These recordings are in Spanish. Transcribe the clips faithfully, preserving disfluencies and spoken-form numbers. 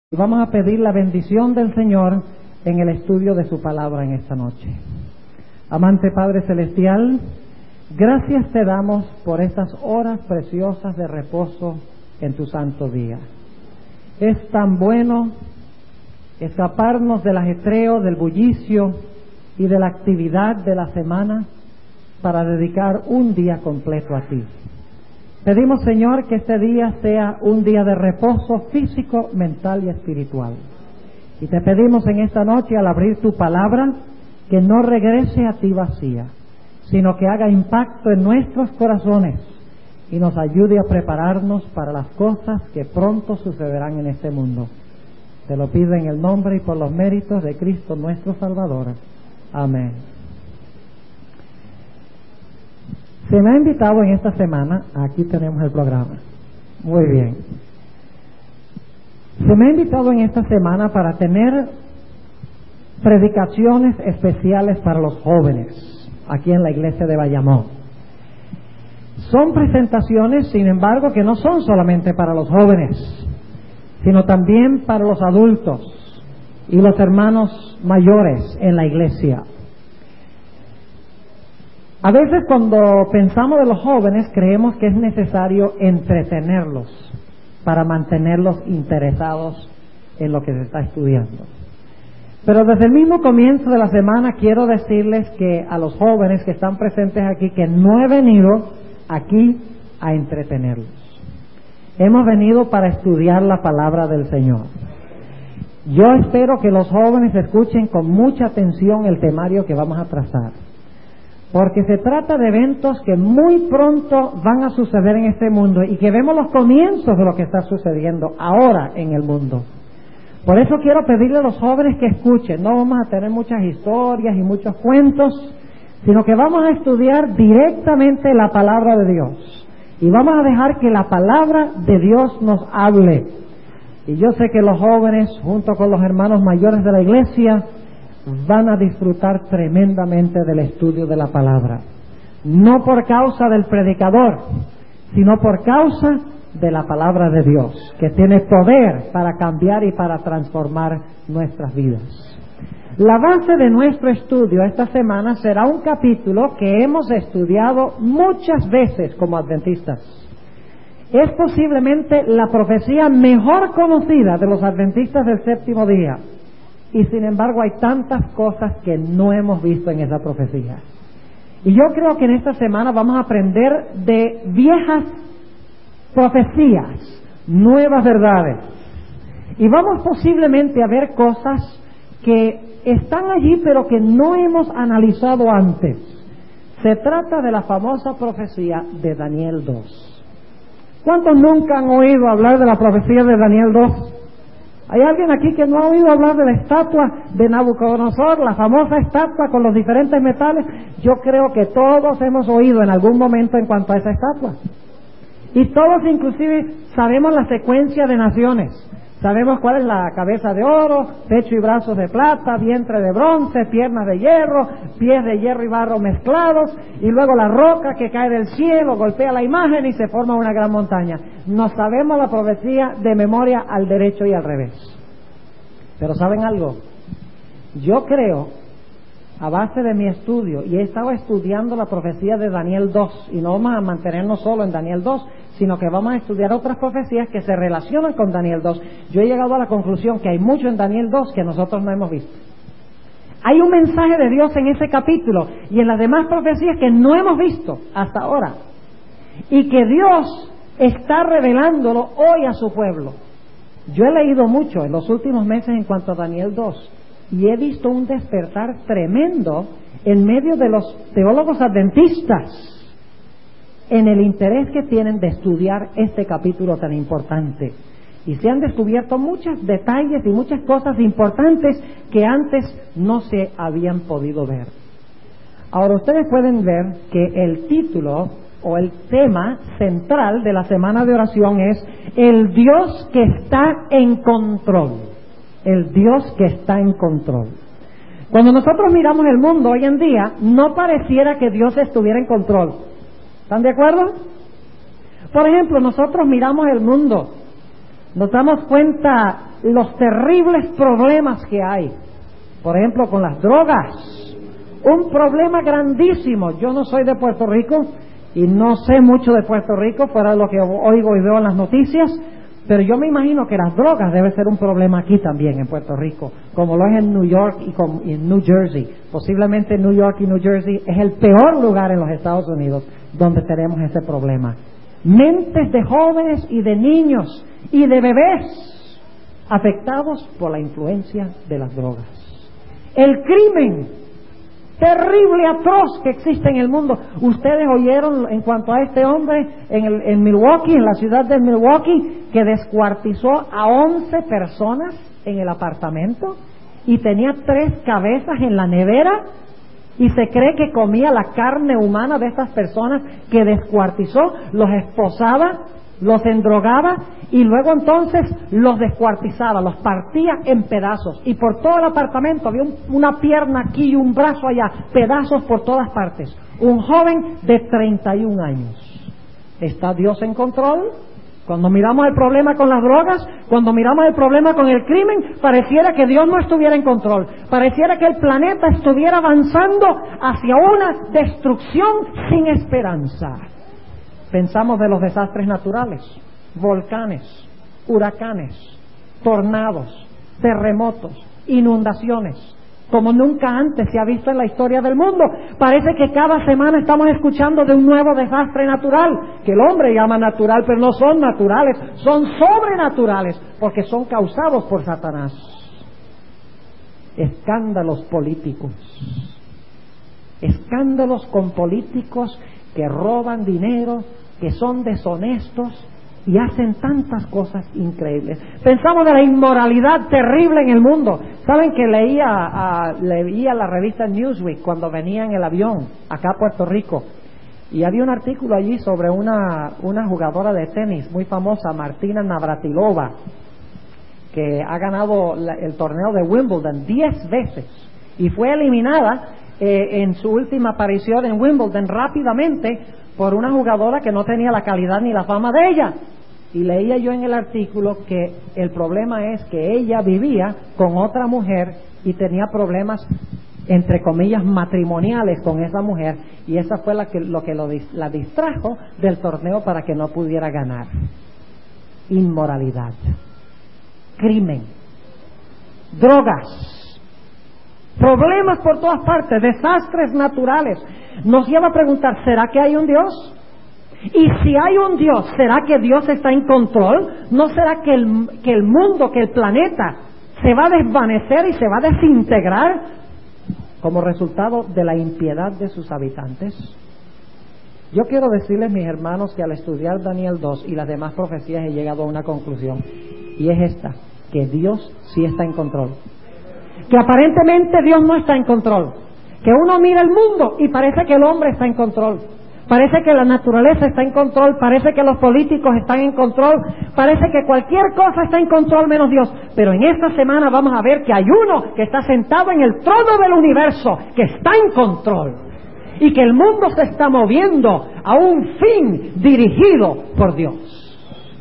Y vamos a pedir la bendición del Señor en el estudio de su palabra en esta noche. Amante Padre Celestial, gracias te damos por estas horas preciosas de reposo en tu santo día. Es tan bueno escaparnos del ajetreo, del bullicio y de la actividad de la semana para dedicar un día completo a ti. Pedimos, Señor, que este día sea un día de reposo físico, mental y espiritual. Y te pedimos en esta noche, al abrir tu palabra, que no regrese a ti vacía, sino que haga impacto en nuestros corazones y nos ayude a prepararnos para las cosas que pronto sucederán en este mundo. Te lo pido en el nombre y por los méritos de Cristo nuestro Salvador. Amén. Se me ha invitado en esta semana, aquí tenemos el programa, muy bien, se me ha invitado en esta semana para tener predicaciones especiales para los jóvenes, aquí en la iglesia de Bayamón. Son presentaciones, sin embargo, que no son solamente para los jóvenes, sino también para los adultos y los hermanos mayores en la iglesia. A veces cuando pensamos de los jóvenes creemos que es necesario entretenerlos para mantenerlos interesados en lo que se está estudiando. Pero desde el mismo comienzo de la semana quiero decirles que a los jóvenes que están presentes aquí que no he venido aquí a entretenerlos. Hemos venido para estudiar la palabra del Señor. Yo espero que los jóvenes escuchen con mucha atención el temario que vamos a trazar, porque se trata de eventos que muy pronto van a suceder en este mundo y que vemos los comienzos de lo que está sucediendo ahora en el mundo. Por eso quiero pedirle a los jóvenes que escuchen. No vamos a tener muchas historias y muchos cuentos, sino que vamos a estudiar directamente la palabra de Dios y vamos a dejar que la palabra de Dios nos hable. Y yo sé que los jóvenes, junto con los hermanos mayores de la iglesia, van a disfrutar tremendamente del estudio de la palabra, no por causa del predicador, sino por causa de la palabra de Dios, que tiene poder para cambiar y para transformar nuestras vidas. La base de nuestro estudio esta semana será un capítulo que hemos estudiado muchas veces como adventistas. Es posiblemente la profecía mejor conocida de los adventistas del séptimo día. Y sin embargo hay tantas cosas que no hemos visto en esa profecía. Y yo creo que en esta semana vamos a aprender de viejas profecías, nuevas verdades. Y vamos posiblemente a ver cosas que están allí pero que no hemos analizado antes. Se trata de la famosa profecía de Daniel dos. ¿Cuántos nunca han oído hablar de la profecía de Daniel dos? ¿Hay alguien aquí que no ha oído hablar de la estatua de Nabucodonosor, la famosa estatua con los diferentes metales? Yo creo que todos hemos oído en algún momento en cuanto a esa estatua. Y todos inclusive sabemos la secuencia de naciones. Sabemos cuál es la cabeza de oro, pecho y brazos de plata, vientre de bronce, piernas de hierro, pies de hierro y barro mezclados, y luego la roca que cae del cielo, golpea la imagen y se forma una gran montaña. No sabemos la profecía de memoria al derecho y al revés. Pero ¿saben algo? Yo creo, a base de mi estudio, y he estado estudiando la profecía de Daniel dos, y no vamos a mantenernos solo en Daniel dos, sino que vamos a estudiar otras profecías que se relacionan con Daniel dos. Yo he llegado a la conclusión que hay mucho en Daniel dos que nosotros no hemos visto. Hay un mensaje de Dios en ese capítulo y en las demás profecías que no hemos visto hasta ahora, y que Dios está revelándolo hoy a su pueblo. Yo he leído mucho en los últimos meses en cuanto a Daniel dos y he visto un despertar tremendo en medio de los teólogos adventistas en el interés que tienen de estudiar este capítulo tan importante. Y se han descubierto muchos detalles y muchas cosas importantes que antes no se habían podido ver. Ahora ustedes pueden ver que el título o el tema central de la semana de oración es el Dios que está en control. El Dios que está en control. Cuando nosotros miramos el mundo hoy en día, no pareciera que Dios estuviera en control. ¿Están de acuerdo? Por ejemplo, nosotros miramos el mundo, nos damos cuenta los terribles problemas que hay. Por ejemplo, con las drogas. Un problema grandísimo. Yo no soy de Puerto Rico y no sé mucho de Puerto Rico, fuera de lo que oigo y veo en las noticias, pero yo me imagino que las drogas deben ser un problema aquí también en Puerto Rico, como lo es en New York y, con, y en New Jersey. Posiblemente New York y New Jersey es el peor lugar en los Estados Unidos donde tenemos ese problema. Mentes de jóvenes y de niños y de bebés afectados por la influencia de las drogas. El crimen terrible, atroz que existe en el mundo. Ustedes oyeron en cuanto a este hombre en, el, en Milwaukee, en la ciudad de Milwaukee, que descuartizó a once personas en el apartamento y tenía tres cabezas en la nevera y se cree que comía la carne humana de estas personas que descuartizó, los esposaba, los endrogaba y luego entonces los descuartizaba, los partía en pedazos y por todo el apartamento había un, una pierna aquí y un brazo allá, pedazos por todas partes. Un joven de treinta y un años. ¿Está Dios en control? Cuando miramos el problema con las drogas, cuando miramos el problema con el crimen, pareciera que Dios no estuviera en control, pareciera que el planeta estuviera avanzando hacia una destrucción sin esperanza. Pensamos de los desastres naturales, volcanes, huracanes, tornados, terremotos, inundaciones, como nunca antes se ha visto en la historia del mundo. Parece que cada semana estamos escuchando de un nuevo desastre natural, que el hombre llama natural, pero no son naturales, son sobrenaturales, porque son causados por Satanás. Escándalos políticos, escándalos con políticos que roban dinero, que son deshonestos y hacen tantas cosas increíbles. Pensamos de la inmoralidad terrible en el mundo. ¿Saben que leía, uh, leía la revista Newsweek cuando venía en el avión acá a Puerto Rico? Y había un artículo allí sobre una, una jugadora de tenis muy famosa, Martina Navratilova, que ha ganado la, el torneo de Wimbledon diez veces y fue eliminada eh, en su última aparición en Wimbledon rápidamente por una jugadora que no tenía la calidad ni la fama de ella. Y leía yo en el artículo que el problema es que ella vivía con otra mujer y tenía problemas, entre comillas, matrimoniales con esa mujer, y esa fue la que, lo que lo, la distrajo del torneo para que no pudiera ganar. Inmoralidad, crimen, drogas, problemas por todas partes, desastres naturales. Nos lleva a preguntar, ¿será que hay un Dios? Y si hay un Dios, ¿será que Dios está en control? ¿No será que el, que el mundo, que el planeta se va a desvanecer y se va a desintegrar como resultado de la impiedad de sus habitantes? Yo quiero decirles, mis hermanos, que al estudiar Daniel dos y las demás profecías he llegado a una conclusión, y es esta, que Dios sí está en control. Que aparentemente Dios no está en control. Que uno mira el mundo y parece que el hombre está en control. Parece que la naturaleza está en control, parece que los políticos están en control, parece que cualquier cosa está en control menos Dios. Pero en esta semana vamos a ver que hay uno que está sentado en el trono del universo, que está en control. Y que el mundo se está moviendo a un fin dirigido por Dios.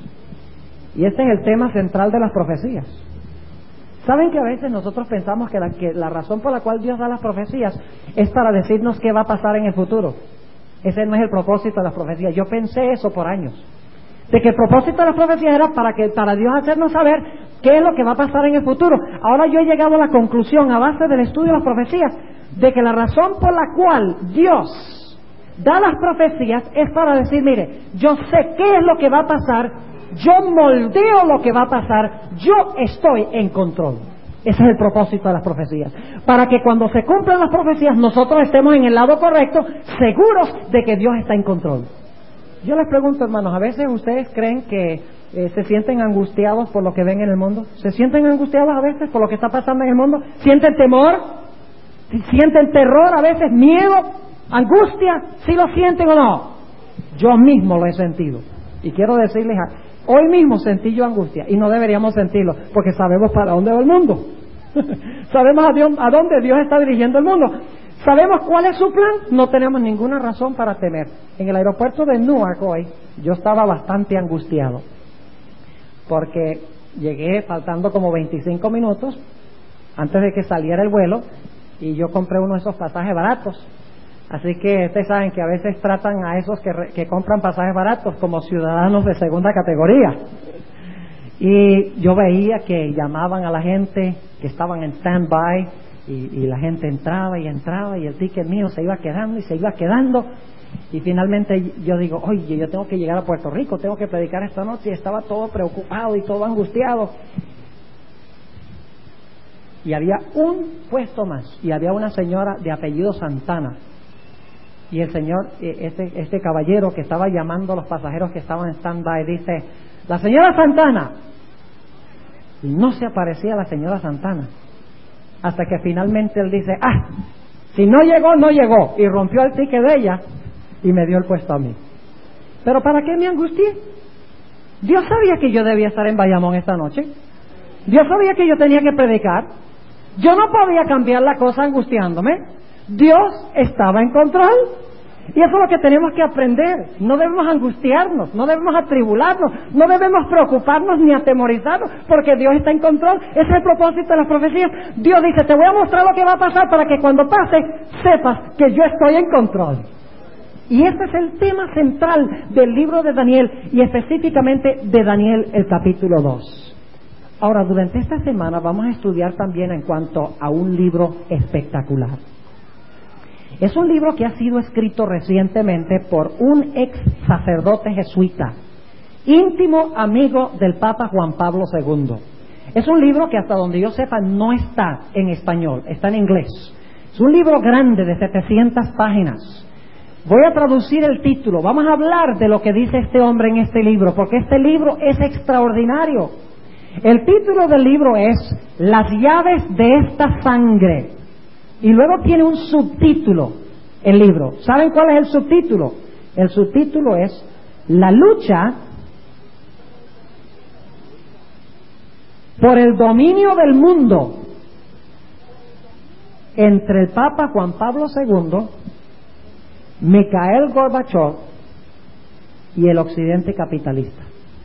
Y este es el tema central de las profecías. ¿Saben que a veces nosotros pensamos que la, que la razón por la cual Dios da las profecías es para decirnos qué va a pasar en el futuro? Ese no es el propósito de las profecías. Yo pensé eso por años, de que el propósito de las profecías era para que para Dios hacernos saber qué es lo que va a pasar en el futuro. Ahora yo he llegado a la conclusión, a base del estudio de las profecías, de que la razón por la cual Dios da las profecías es para decir, mire, yo sé qué es lo que va a pasar, yo moldeo lo que va a pasar, yo estoy en control. Ese es el propósito de las profecías. Para que cuando se cumplan las profecías nosotros estemos en el lado correcto, seguros de que Dios está en control. Yo les pregunto, hermanos, ¿a veces ustedes creen que eh, se sienten angustiados por lo que ven en el mundo? ¿Se sienten angustiados a veces por lo que está pasando en el mundo? ¿Sienten temor? ¿Sienten terror a veces? ¿Miedo? ¿Angustia? ¿Sí lo sienten o no? Yo mismo lo he sentido. Y quiero decirles, hoy mismo sentí yo angustia, y no deberíamos sentirlo, porque sabemos para dónde va el mundo. Sabemos a, Dios, a dónde Dios está dirigiendo el mundo. Sabemos cuál es su plan. No tenemos ninguna razón para temer. En el aeropuerto de Newark hoy, yo estaba bastante angustiado, porque llegué faltando como veinticinco minutos antes de que saliera el vuelo, y yo compré uno de esos pasajes baratos. Así que ustedes saben que a veces tratan a esos que, re, que compran pasajes baratos como ciudadanos de segunda categoría. Y yo veía que llamaban a la gente que estaban en stand-by, y, y la gente entraba y entraba, y el ticket mío se iba quedando y se iba quedando. Y finalmente yo digo, oye, yo tengo que llegar a Puerto Rico, tengo que predicar esta noche, y estaba todo preocupado y todo angustiado. Y había un puesto más, y había una señora de apellido Santana, y el señor, este, este caballero que estaba llamando a los pasajeros que estaban en stand-by, dice, la señora Santana, y no se aparecía la señora Santana, hasta que finalmente él dice, ah, si no llegó, no llegó, y rompió el ticket de ella y me dio el puesto a mí. ¿Pero para qué me angustié? Dios sabía que yo debía estar en Bayamón esta noche. Dios sabía que yo tenía que predicar. Yo no podía cambiar la cosa angustiándome. Dios estaba en control. Y eso es lo que tenemos que aprender. No debemos angustiarnos, no debemos atribularnos, no debemos preocuparnos ni atemorizarnos, porque Dios está en control. Ese es el propósito de las profecías. Dios dice, te voy a mostrar lo que va a pasar para que cuando pase sepas que yo estoy en control. Y este es el tema central del libro de Daniel, y específicamente de Daniel el capítulo dos. Ahora, durante esta semana vamos a estudiar también en cuanto a un libro espectacular. Es un libro que ha sido escrito recientemente por un ex sacerdote jesuita, íntimo amigo del Papa Juan Pablo segundo. Es un libro que hasta donde yo sepa no está en español, está en inglés. Es un libro grande de setecientas páginas. Voy a traducir el título. Vamos a hablar de lo que dice este hombre en este libro, porque este libro es extraordinario. El título del libro es Las llaves de esta sangre. Y luego tiene un subtítulo, el libro. ¿Saben cuál es el subtítulo? El subtítulo es La lucha por el dominio del mundo entre el Papa Juan Pablo segundo, Mikhail Gorbachev y el occidente capitalista.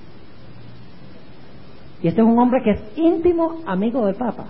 Y este es un hombre que es íntimo amigo del Papa.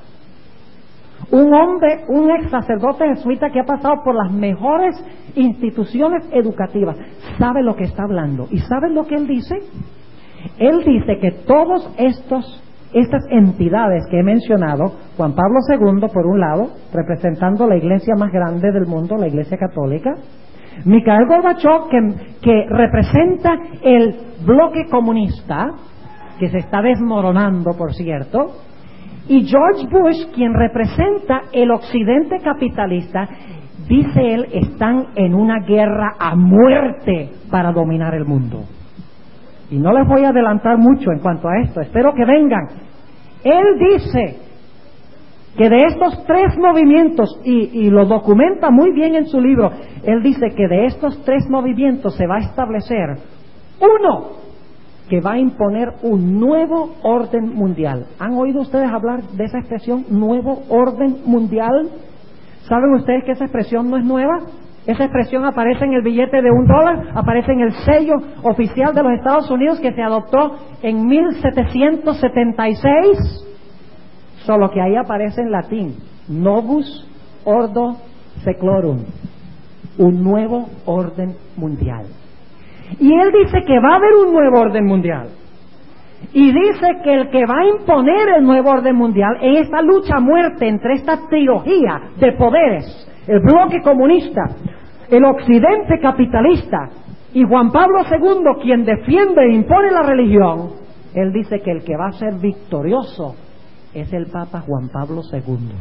Un hombre, un ex sacerdote jesuita que ha pasado por las mejores instituciones educativas. Sabe lo que está hablando. ¿Y saben lo que él dice? Él dice que todos estos estas entidades que he mencionado, Juan Pablo segundo por un lado, representando la iglesia más grande del mundo, la iglesia católica, Mikhail Gorbachev, que, que representa el bloque comunista, que se está desmoronando, por cierto, y George Bush, quien representa el occidente capitalista, dice él, están en una guerra a muerte para dominar el mundo. Y no les voy a adelantar mucho en cuanto a esto, espero que vengan. Él dice que de estos tres movimientos, y, y lo documenta muy bien en su libro, él dice que de estos tres movimientos se va a establecer uno que va a imponer un nuevo orden mundial. ¿Han oído ustedes hablar de esa expresión, nuevo orden mundial? ¿Saben ustedes que esa expresión no es nueva? Esa expresión aparece en el billete de un dólar, aparece en el sello oficial de los Estados Unidos que se adoptó en mil setecientos setenta y seis, solo que ahí aparece en latín, Novus Ordo Seclorum, un nuevo orden mundial. Y él dice que va a haber un nuevo orden mundial. Y dice que el que va a imponer el nuevo orden mundial en esta lucha a muerte entre esta trilogía de poderes, el bloque comunista, el occidente capitalista y Juan Pablo segundo, quien defiende e impone la religión, él dice que el que va a ser victorioso es el Papa Juan Pablo segundo.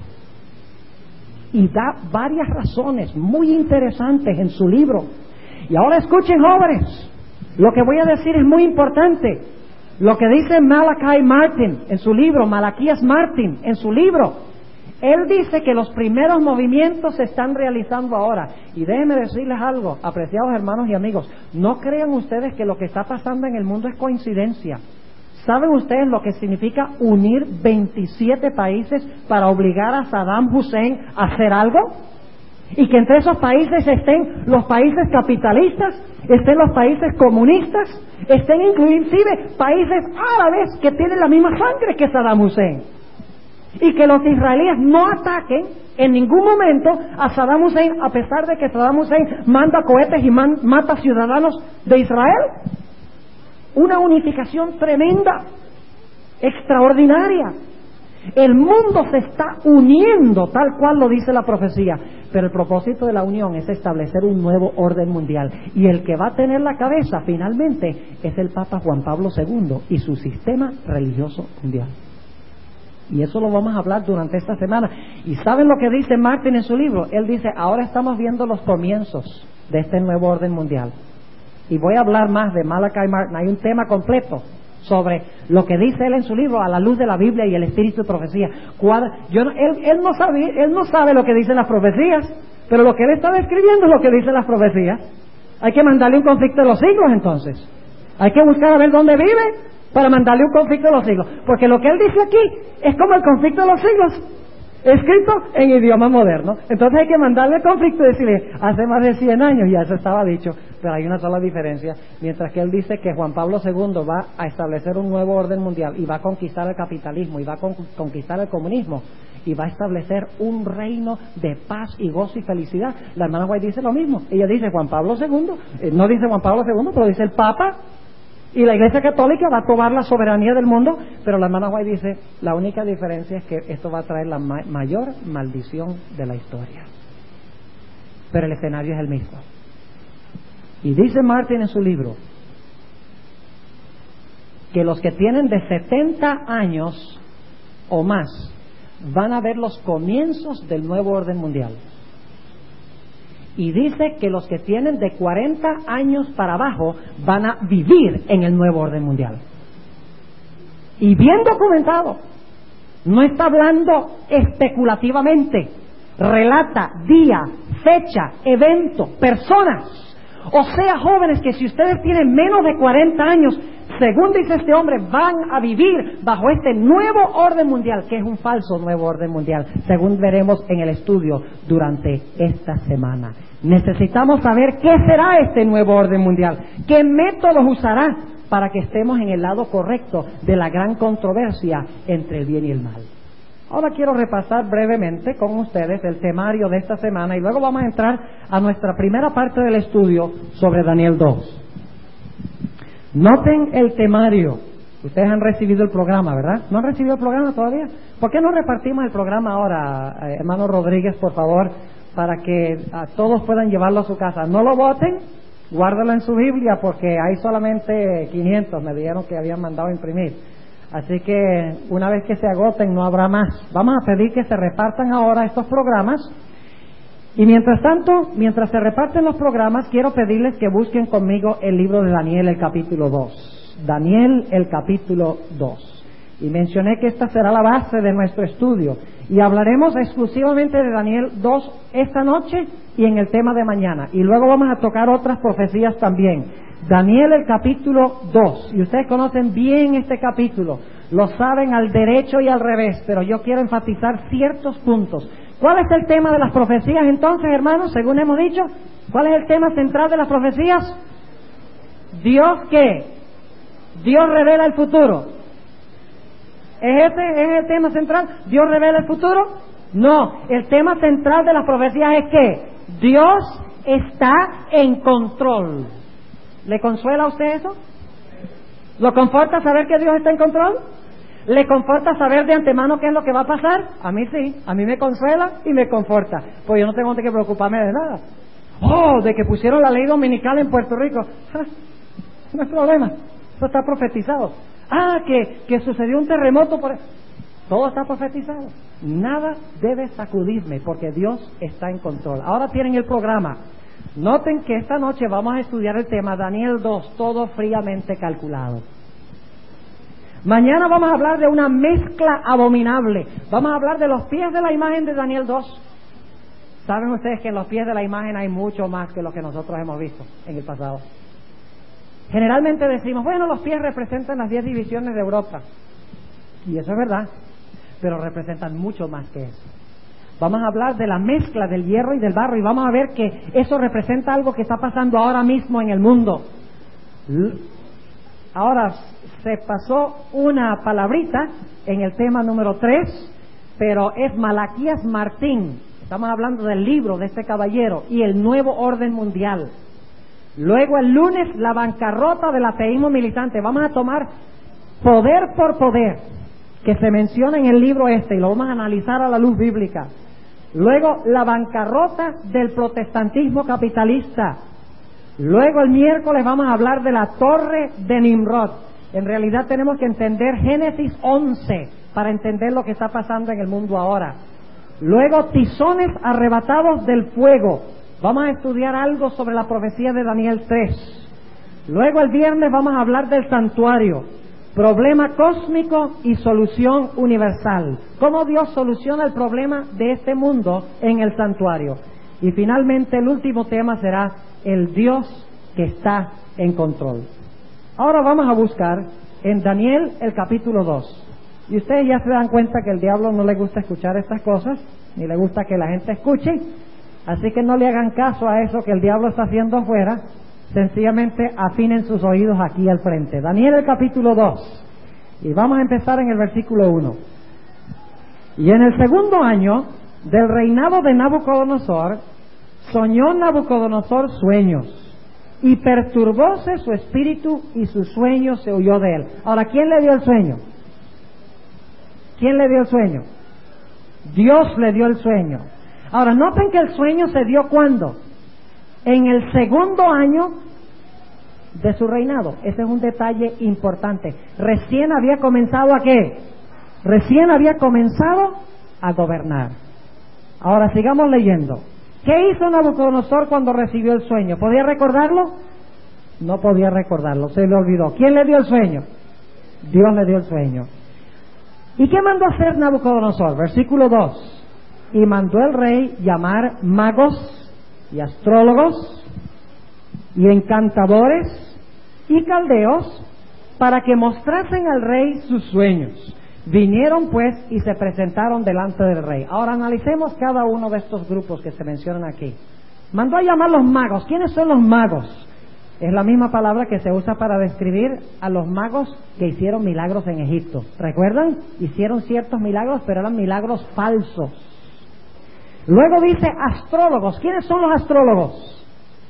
Y da varias razones muy interesantes en su libro. Y ahora escuchen, jóvenes, lo que voy a decir es muy importante. Lo que dice Malachi Martin en su libro, Malaquías Martin en su libro, él dice que los primeros movimientos se están realizando ahora. Y déjenme decirles algo, apreciados hermanos y amigos, no crean ustedes que lo que está pasando en el mundo es coincidencia. ¿Saben ustedes lo que significa unir veintisiete países para obligar a Saddam Hussein a hacer algo? Y que entre esos países estén los países capitalistas, estén los países comunistas, estén inclusive países árabes que tienen la misma sangre que Saddam Hussein. Y que los israelíes no ataquen en ningún momento a Saddam Hussein, a pesar de que Saddam Hussein manda cohetes y man, mata ciudadanos de Israel. Una unificación tremenda, extraordinaria. El mundo se está uniendo tal cual lo dice la profecía, pero el propósito de la unión es establecer un nuevo orden mundial, y el que va a tener la cabeza finalmente es el Papa Juan Pablo segundo y su sistema religioso mundial. Y eso lo vamos a hablar durante esta semana. ¿Y saben lo que dice Martin en su libro? Él dice, ahora estamos viendo los comienzos de este nuevo orden mundial. Y voy a hablar más de Malachi Martin. Hay un tema completo sobre lo que dice él en su libro, a la luz de la Biblia y el espíritu de profecía. Yo, él, él, no sabe, él no sabe lo que dicen las profecías, pero lo que él está describiendo es lo que dicen las profecías. Hay que mandarle un conflicto de los siglos entonces. Hay que buscar a ver dónde vive para mandarle un conflicto de los siglos. Porque lo que él dice aquí es como el conflicto de los siglos, escrito en idioma moderno. Entonces hay que mandarle el conflicto y decirle, hace más de cien años ya eso estaba dicho, pero hay una sola diferencia. Mientras que él dice que Juan Pablo segundo va a establecer un nuevo orden mundial y va a conquistar el capitalismo y va a con, conquistar el comunismo y va a establecer un reino de paz y gozo y felicidad, la hermana White dice lo mismo. Ella dice Juan Pablo segundo, eh, no dice Juan Pablo segundo, pero dice el Papa, y la Iglesia Católica va a tomar la soberanía del mundo, pero la hermana White dice, la única diferencia es que esto va a traer la ma- mayor maldición de la historia. Pero el escenario es el mismo. Y dice Martin en su libro que los que tienen de setenta años o más van a ver los comienzos del nuevo orden mundial. Y dice que los que tienen de cuarenta años para abajo van a vivir en el nuevo orden mundial. Y bien documentado. No está hablando especulativamente. Relata día, fecha, evento, personas. O sea, jóvenes, que si ustedes tienen menos de cuarenta años, según dice este hombre, van a vivir bajo este nuevo orden mundial, que es un falso nuevo orden mundial, según veremos en el estudio durante esta semana. Necesitamos saber qué será este nuevo orden mundial, qué métodos usará para que estemos en el lado correcto de la gran controversia entre el bien y el mal. Ahora quiero repasar brevemente con ustedes el temario de esta semana y luego vamos a entrar a nuestra primera parte del estudio sobre Daniel dos. Noten el temario. Ustedes han recibido el programa, ¿verdad? ¿No han recibido el programa todavía? ¿Por qué no repartimos el programa ahora, eh, hermano Rodríguez, por favor, para que a todos puedan llevarlo a su casa? No lo voten, guárdalo en su Biblia, porque hay solamente quinientos, me dijeron que habían mandado a imprimir. Así que una vez que se agoten no habrá más. Vamos a pedir que se repartan ahora estos programas. Y mientras tanto, mientras se reparten los programas, quiero pedirles que busquen conmigo el libro de Daniel, el capítulo dos. Daniel, el capítulo dos. Y mencioné que esta será la base de nuestro estudio. Y hablaremos exclusivamente de Daniel dos esta noche y en el tema de mañana. Y luego vamos a tocar otras profecías también. Daniel, el capítulo dos. Y ustedes conocen bien este capítulo. Lo saben al derecho y al revés, pero yo quiero enfatizar ciertos puntos. ¿Cuál es el tema de las profecías entonces, hermanos? Según hemos dicho, ¿cuál es el tema central de las profecías? ¿Dios qué? Dios revela el futuro. ¿Es ese es el tema central? ¿Dios revela el futuro? No, el tema central de las profecías es que Dios está en control. ¿Le consuela a usted eso? ¿Lo conforta saber que Dios está en control? ¿Le conforta saber de antemano qué es lo que va a pasar? A mí sí, a mí me consuela y me conforta, pues yo no tengo que preocuparme de nada. Oh, de que pusieron la ley dominical en Puerto Rico, ¡ja! No es problema, eso está profetizado. Ah, que, que sucedió un terremoto, por... todo está profetizado. Nada debe sacudirme porque Dios está en control. Ahora tienen el programa. Noten que esta noche vamos a estudiar el tema Daniel dos, todo fríamente calculado. Mañana vamos a hablar de una mezcla abominable. Vamos a hablar de los pies de la imagen de Daniel dos. Saben ustedes que en los pies de la imagen hay mucho más que lo que nosotros hemos visto en el pasado. Generalmente decimos, bueno, los pies representan las diez divisiones de Europa. Y eso es verdad, pero representan mucho más que eso. Vamos a hablar de la mezcla del hierro y del barro y vamos a ver que eso representa algo que está pasando ahora mismo en el mundo. Ahora, se pasó una palabrita en el tema número tres, pero es Malaquías Martín. Estamos hablando del libro de este caballero y el nuevo orden mundial. Luego el lunes, la bancarrota del ateísmo militante. Vamos a tomar poder por poder, que se menciona en el libro este, y lo vamos a analizar a la luz bíblica. Luego, la bancarrota del protestantismo capitalista. Luego, el miércoles vamos a hablar de la torre de Nimrod. En realidad tenemos que entender Génesis once para entender lo que está pasando en el mundo ahora. Luego, tizones arrebatados del fuego. Vamos a estudiar algo sobre la profecía de Daniel tres. Luego, el viernes vamos a hablar del santuario. Problema cósmico y solución universal. ¿Cómo Dios soluciona el problema de este mundo en el santuario? Y finalmente el último tema será el Dios que está en control. Ahora vamos a buscar en Daniel el capítulo dos. Y ustedes ya se dan cuenta que el diablo no le gusta escuchar estas cosas, ni le gusta que la gente escuche. Así que no le hagan caso a eso que el diablo está haciendo afuera. Sencillamente afinen sus oídos aquí al frente. Daniel el capítulo dos. Y vamos a empezar en el versículo uno. Y en el segundo año del reinado de Nabucodonosor, soñó Nabucodonosor sueños, y perturbóse su espíritu, y su sueño se huyó de él. Ahora, ¿quién le dio el sueño? ¿Quién le dio el sueño? Dios le dio el sueño. Ahora, noten que el sueño se dio ¿cuándo? En el segundo año de su reinado. Ese es un detalle importante. Recién había comenzado ¿a qué? Recién había comenzado a gobernar. Ahora sigamos leyendo. ¿Qué hizo Nabucodonosor cuando recibió el sueño? ¿Podía recordarlo? No podía recordarlo, se le olvidó. ¿Quién le dio el sueño? Dios le dio el sueño. ¿Y qué mandó hacer Nabucodonosor? Versículo dos. Y mandó el rey llamar magos y astrólogos y encantadores y caldeos para que mostrasen al rey sus sueños. Vinieron pues y se presentaron delante del rey. Ahora analicemos cada uno de estos grupos que se mencionan aquí. Mandó a llamar los magos. ¿Quiénes son los magos? Es la misma palabra que se usa para describir a los magos que hicieron milagros en Egipto. ¿Recuerdan? Hicieron ciertos milagros, pero eran milagros falsos. Luego dice astrólogos. ¿Quiénes son los astrólogos?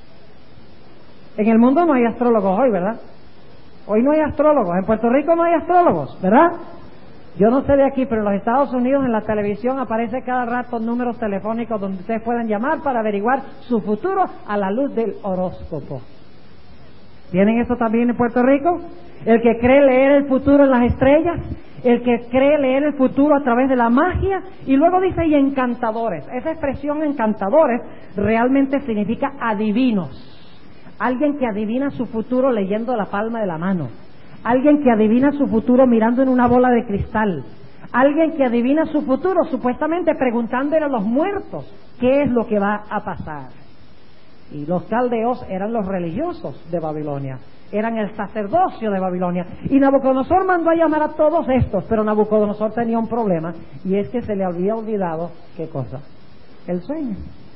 En el mundo no hay astrólogos hoy, ¿verdad? Hoy no hay astrólogos. En Puerto Rico no hay astrólogos, ¿verdad? Yo no sé de aquí, pero en los Estados Unidos en la televisión aparece cada rato números telefónicos donde ustedes pueden llamar para averiguar su futuro a la luz del horóscopo. ¿Tienen eso también en Puerto Rico? El que cree leer el futuro en las estrellas, el que cree leer el futuro a través de la magia, y luego dice y encantadores. Esa expresión encantadores realmente significa adivinos. Alguien que adivina su futuro leyendo la palma de la mano. Alguien que adivina su futuro mirando en una bola de cristal. Alguien que adivina su futuro supuestamente preguntándole a los muertos qué es lo que va a pasar. Y los caldeos eran los religiosos de Babilonia, eran el sacerdocio de Babilonia. Y Nabucodonosor mandó a llamar a todos estos, pero Nabucodonosor tenía un problema, y es que se le había olvidado, ¿qué cosa? El sueño.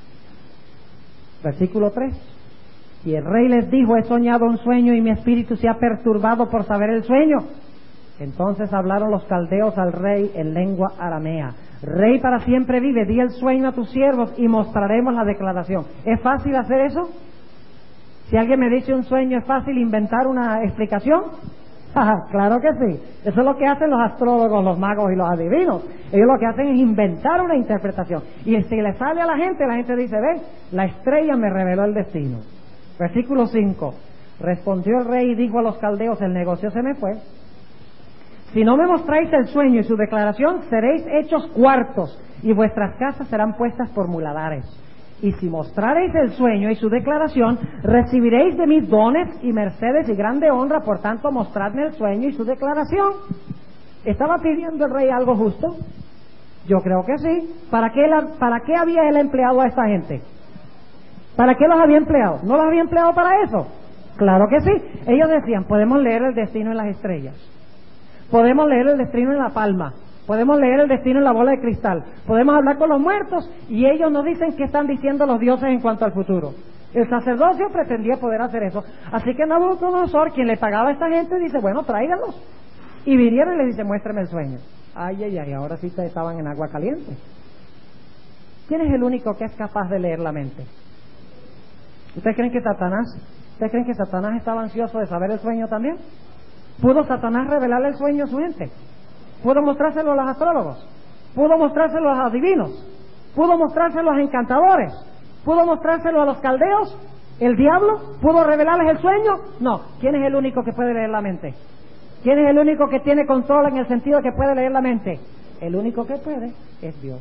Versículo tres. Y el rey les dijo, he soñado un sueño y mi espíritu se ha perturbado por saber el sueño. Entonces hablaron los caldeos al rey en lengua aramea. Rey para siempre vive, di el sueño a tus siervos y mostraremos la declaración. ¿Es fácil hacer eso? Si alguien me dice un sueño, ¿es fácil inventar una explicación? Claro que sí. Eso es lo que hacen los astrólogos, los magos y los adivinos. Ellos lo que hacen es inventar una interpretación. Y si le sale a la gente, la gente dice, ven, la estrella me reveló el destino. Versículo cinco. Respondió el rey y dijo a los caldeos, el negocio se me fue. Si no me mostráis el sueño y su declaración, seréis hechos cuartos y vuestras casas serán puestas por muladares. Y si mostraréis el sueño y su declaración, recibiréis de mis dones y mercedes y grande honra, por tanto mostradme el sueño y su declaración. ¿Estaba pidiendo el rey algo justo? Yo creo que sí. ¿Para qué, la, ¿Para qué había él empleado a esta gente? ¿Para qué los había empleado? ¿No los había empleado para eso? Claro que sí. Ellos decían, podemos leer el destino en las estrellas. Podemos leer el destino en la palma. Podemos leer el destino en la bola de cristal. Podemos hablar con los muertos y ellos nos dicen qué están diciendo los dioses en cuanto al futuro. El sacerdocio pretendía poder hacer eso. Así que Nabucodonosor, quien le pagaba a esta gente, dice, bueno, tráiganlos. Y vinieron y le dice, muéstrame el sueño. Ay, ay, ay, ahora sí estaban en agua caliente. ¿Quién es el único que es capaz de leer la mente? ¿Ustedes creen que Satanás, ustedes creen que Satanás estaba ansioso de saber el sueño también? ¿Pudo Satanás revelarle el sueño a su mente? ¿Pudo mostrárselo a los astrólogos? ¿Pudo mostrárselo a los adivinos? ¿Pudo mostrárselo a los encantadores? ¿Pudo mostrárselo a los caldeos? ¿El diablo? ¿Pudo revelarles el sueño? No. ¿Quién es el único que puede leer la mente? ¿Quién es el único que tiene control en el sentido que puede leer la mente? El único que puede es Dios.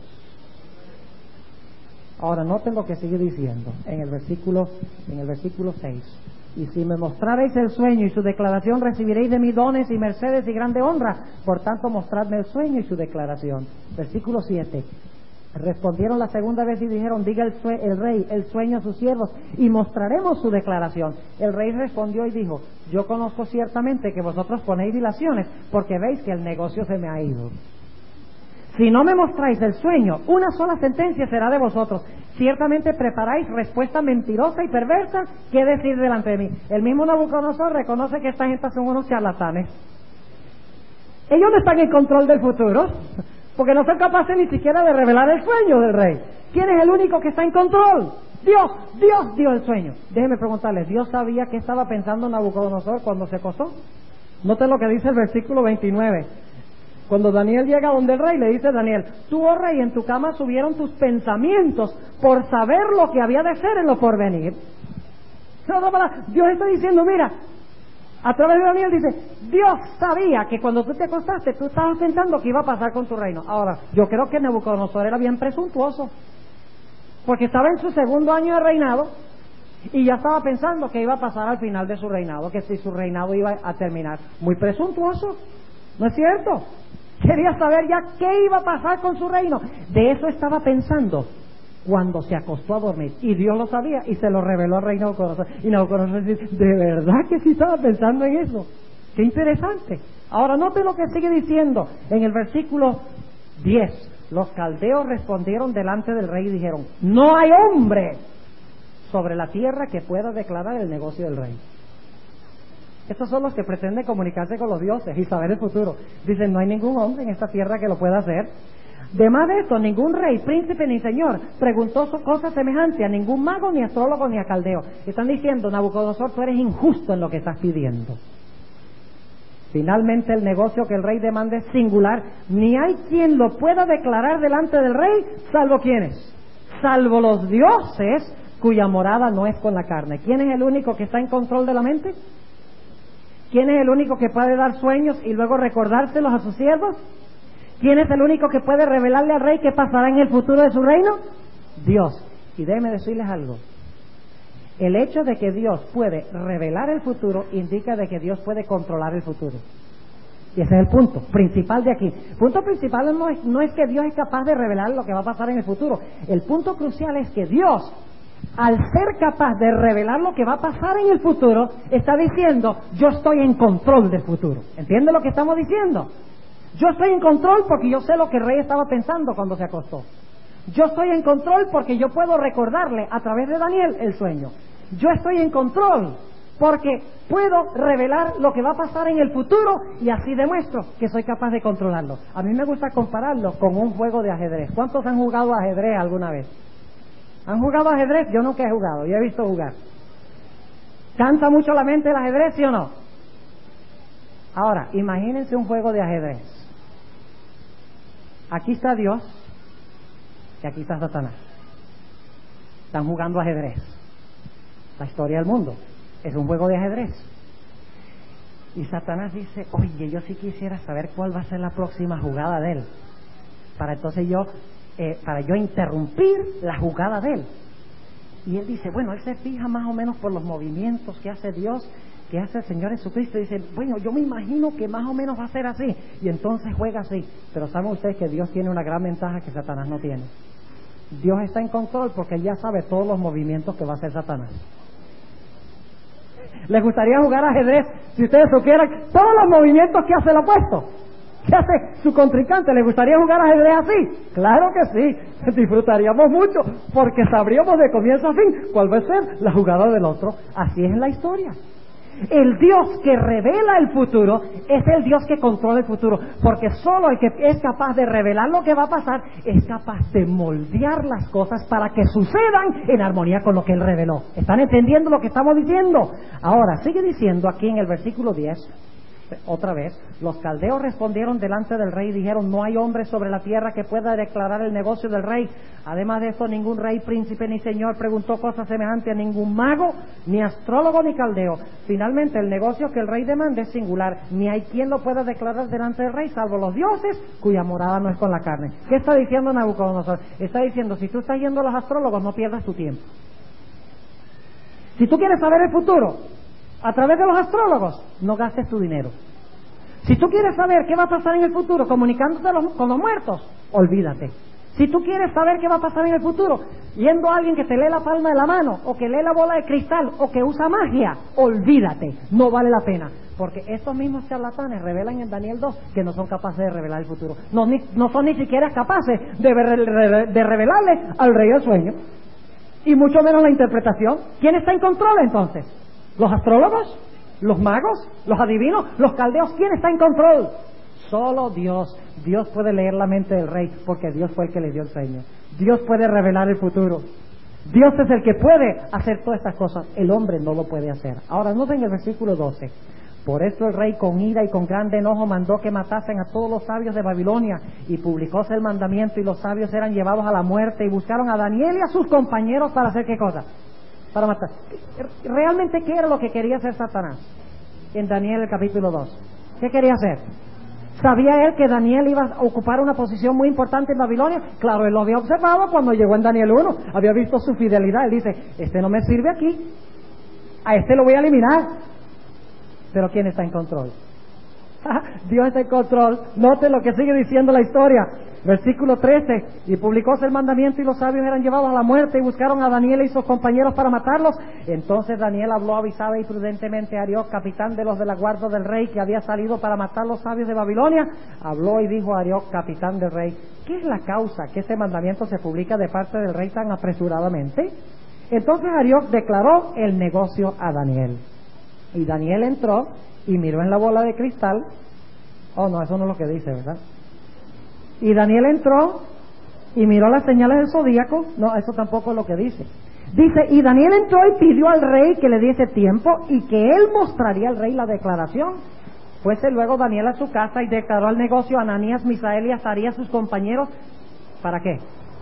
Ahora, noten lo que sigue diciendo en el versículo, en el versículo seis. Y si me mostrareis el sueño y su declaración, recibiréis de mí dones y mercedes y grande honra. Por tanto, mostradme el sueño y su declaración. Versículo siete. Respondieron la segunda vez y dijeron, diga el, sue el rey el sueño a sus siervos y mostraremos su declaración. El rey respondió y dijo, yo conozco ciertamente que vosotros ponéis dilaciones porque veis que el negocio se me ha ido. Si no me mostráis el sueño, una sola sentencia será de vosotros. Ciertamente preparáis respuesta mentirosa y perversa. ¿Qué decir delante de mí? El mismo Nabucodonosor reconoce que esta gente son unos charlatanes. Ellos no están en control del futuro, porque no son capaces ni siquiera de revelar el sueño del rey. ¿Quién es el único que está en control? Dios. Dios dio el sueño. Déjenme preguntarles, ¿Dios sabía qué estaba pensando Nabucodonosor cuando se acostó? Noten lo que dice el versículo veintinueve. Cuando Daniel llega donde el rey, le dice Daniel, tú, oh rey, en tu cama subieron tus pensamientos por saber lo que había de ser en lo porvenir. Dios está diciendo, mira, a través de Daniel dice, Dios sabía que cuando tú te acostaste, tú estabas pensando que iba a pasar con tu reino. Ahora, yo creo que Nabucodonosor era bien presuntuoso, porque estaba en su segundo año de reinado y ya estaba pensando que iba a pasar al final de su reinado, que si su reinado iba a terminar. Muy presuntuoso, ¿no es cierto? Quería saber ya qué iba a pasar con su reino. De eso estaba pensando cuando se acostó a dormir. Y Dios lo sabía y se lo reveló al rey Nabucodonosor. Y Nabucodonosor dice, ¿de verdad que sí estaba pensando en eso? ¡Qué interesante! Ahora note lo que sigue diciendo en el versículo diez. Los caldeos respondieron delante del rey y dijeron, no hay hombre sobre la tierra que pueda declarar el negocio del rey. Estos son los que pretenden comunicarse con los dioses y saber el futuro. Dicen, no hay ningún hombre en esta tierra que lo pueda hacer. Además de esto, ningún rey, príncipe ni señor preguntó cosas semejantes a ningún mago, ni astrólogo, ni a caldeo. Están diciendo, Nabucodonosor, tú eres injusto en lo que estás pidiendo. Finalmente, el negocio que el rey demanda es singular. Ni hay quien lo pueda declarar delante del rey, salvo quienes, salvo los dioses cuya morada no es con la carne. ¿Quién es el único que está en control de la mente? ¿Quién es el único que puede dar sueños y luego recordárselos a sus siervos? ¿Quién es el único que puede revelarle al rey qué pasará en el futuro de su reino? Dios. Y déjenme decirles algo. El hecho de que Dios puede revelar el futuro indica de que Dios puede controlar el futuro. Y ese es el punto principal de aquí. El punto principal no es, no es que Dios es capaz de revelar lo que va a pasar en el futuro. El punto crucial es que Dios, al ser capaz de revelar lo que va a pasar en el futuro, está diciendo, yo estoy en control del futuro. ¿Entiende lo que estamos diciendo? Yo estoy en control porque yo sé lo que el rey estaba pensando cuando se acostó. Yo estoy en control porque yo puedo recordarle a través de Daniel el sueño. Yo estoy en control porque puedo revelar lo que va a pasar en el futuro y así demuestro que soy capaz de controlarlo. A mí me gusta compararlo con un juego de ajedrez. ¿Cuántos han jugado ajedrez alguna vez? ¿Han jugado ajedrez? Yo nunca he jugado, yo he visto jugar. ¿Cansa mucho la mente el ajedrez, sí o no? Ahora, imagínense un juego de ajedrez. Aquí está Dios y aquí está Satanás. Están jugando ajedrez. La historia del mundo es un juego de ajedrez. Y Satanás dice, oye, yo sí quisiera saber cuál va a ser la próxima jugada de él, para entonces yo Eh, para yo interrumpir la jugada de él. Y él dice, bueno, él se fija más o menos por los movimientos que hace Dios, que hace el Señor Jesucristo, y dice, bueno, yo me imagino que más o menos va a ser así, y entonces juega así. Pero saben ustedes que Dios tiene una gran ventaja que Satanás no tiene. Dios está en control porque él ya sabe todos los movimientos que va a hacer Satanás. ¿Les gustaría jugar ajedrez si ustedes supieran todos los movimientos que hace el opuesto? ¿Qué hace su contrincante? ¿Le gustaría jugar ajedrez así? Claro que sí, disfrutaríamos mucho, porque sabríamos de comienzo a fin cuál va a ser la jugada del otro. Así es en la historia. El Dios que revela el futuro es el Dios que controla el futuro, porque solo el que es capaz de revelar lo que va a pasar es capaz de moldear las cosas para que sucedan en armonía con lo que Él reveló. ¿Están entendiendo lo que estamos diciendo? Ahora, sigue diciendo aquí en el versículo diez, otra vez, los caldeos respondieron delante del rey y dijeron: no hay hombre sobre la tierra que pueda declarar el negocio del rey. Además de esto, ningún rey, príncipe ni señor preguntó cosa semejante a ningún mago, ni astrólogo ni caldeo. Finalmente, el negocio que el rey demanda es singular, ni hay quien lo pueda declarar delante del rey, salvo los dioses, cuya morada no es con la carne. ¿Qué está diciendo Nabucodonosor? Está diciendo: si tú estás yendo a los astrólogos, no pierdas tu tiempo. Si tú quieres saber el futuro a través de los astrólogos, no gastes tu dinero. Si tú quieres saber qué va a pasar en el futuro comunicándote los, con los muertos, olvídate. Si tú quieres saber qué va a pasar en el futuro yendo a alguien que te lee la palma de la mano, o que lee la bola de cristal, o que usa magia, olvídate, no vale la pena. Porque estos mismos charlatanes revelan en Daniel dos que no son capaces de revelar el futuro. No, ni, no son ni siquiera capaces de, de, de revelarle al rey el sueño, y mucho menos la interpretación. ¿Quién está en control entonces? ¿Los astrólogos? ¿Los magos? ¿Los adivinos? ¿Los caldeos? ¿Quién está en control? Solo Dios. Dios puede leer la mente del rey, porque Dios fue el que le dio el sueño. Dios puede revelar el futuro. Dios es el que puede hacer todas estas cosas. El hombre no lo puede hacer. Ahora noten el versículo doce. Por eso el rey con ira y con grande enojo mandó que matasen a todos los sabios de Babilonia, y publicóse el mandamiento, y los sabios eran llevados a la muerte, y buscaron a Daniel y a sus compañeros para hacer ¿qué cosa? Para matar. ¿Realmente qué era lo que quería hacer Satanás en Daniel el capítulo dos? ¿Qué quería hacer? ¿Sabía él que Daniel iba a ocupar una posición muy importante en Babilonia? Claro, él lo había observado cuando llegó en Daniel uno, había visto su fidelidad. Él dice: este no me sirve aquí, a este lo voy a eliminar. Pero ¿quién está en control? Dios está en control. Note lo que sigue diciendo la historia. Versículo trece. Y publicóse el mandamiento, y los sabios eran llevados a la muerte, y buscaron a Daniel y sus compañeros para matarlos. Entonces Daniel habló avisada y prudentemente a Arioc, capitán de los de la guardia del rey, que había salido para matar los sabios de Babilonia. Habló y dijo a Arioc, capitán del rey: ¿qué es la causa que este mandamiento se publica de parte del rey tan apresuradamente? Entonces Arioc declaró el negocio a Daniel. Y Daniel entró y miró en la bola de cristal. Oh, no, eso no es lo que dice, ¿verdad? Y Daniel entró y miró las señales del zodíaco. No, eso tampoco es lo que dice. Dice: y Daniel entró y pidió al rey que le diese tiempo, y que él mostraría al rey la declaración. Fuese luego Daniel a su casa y declaró el negocio a Ananías, Misael y Azarías, sus compañeros. ¿Para qué?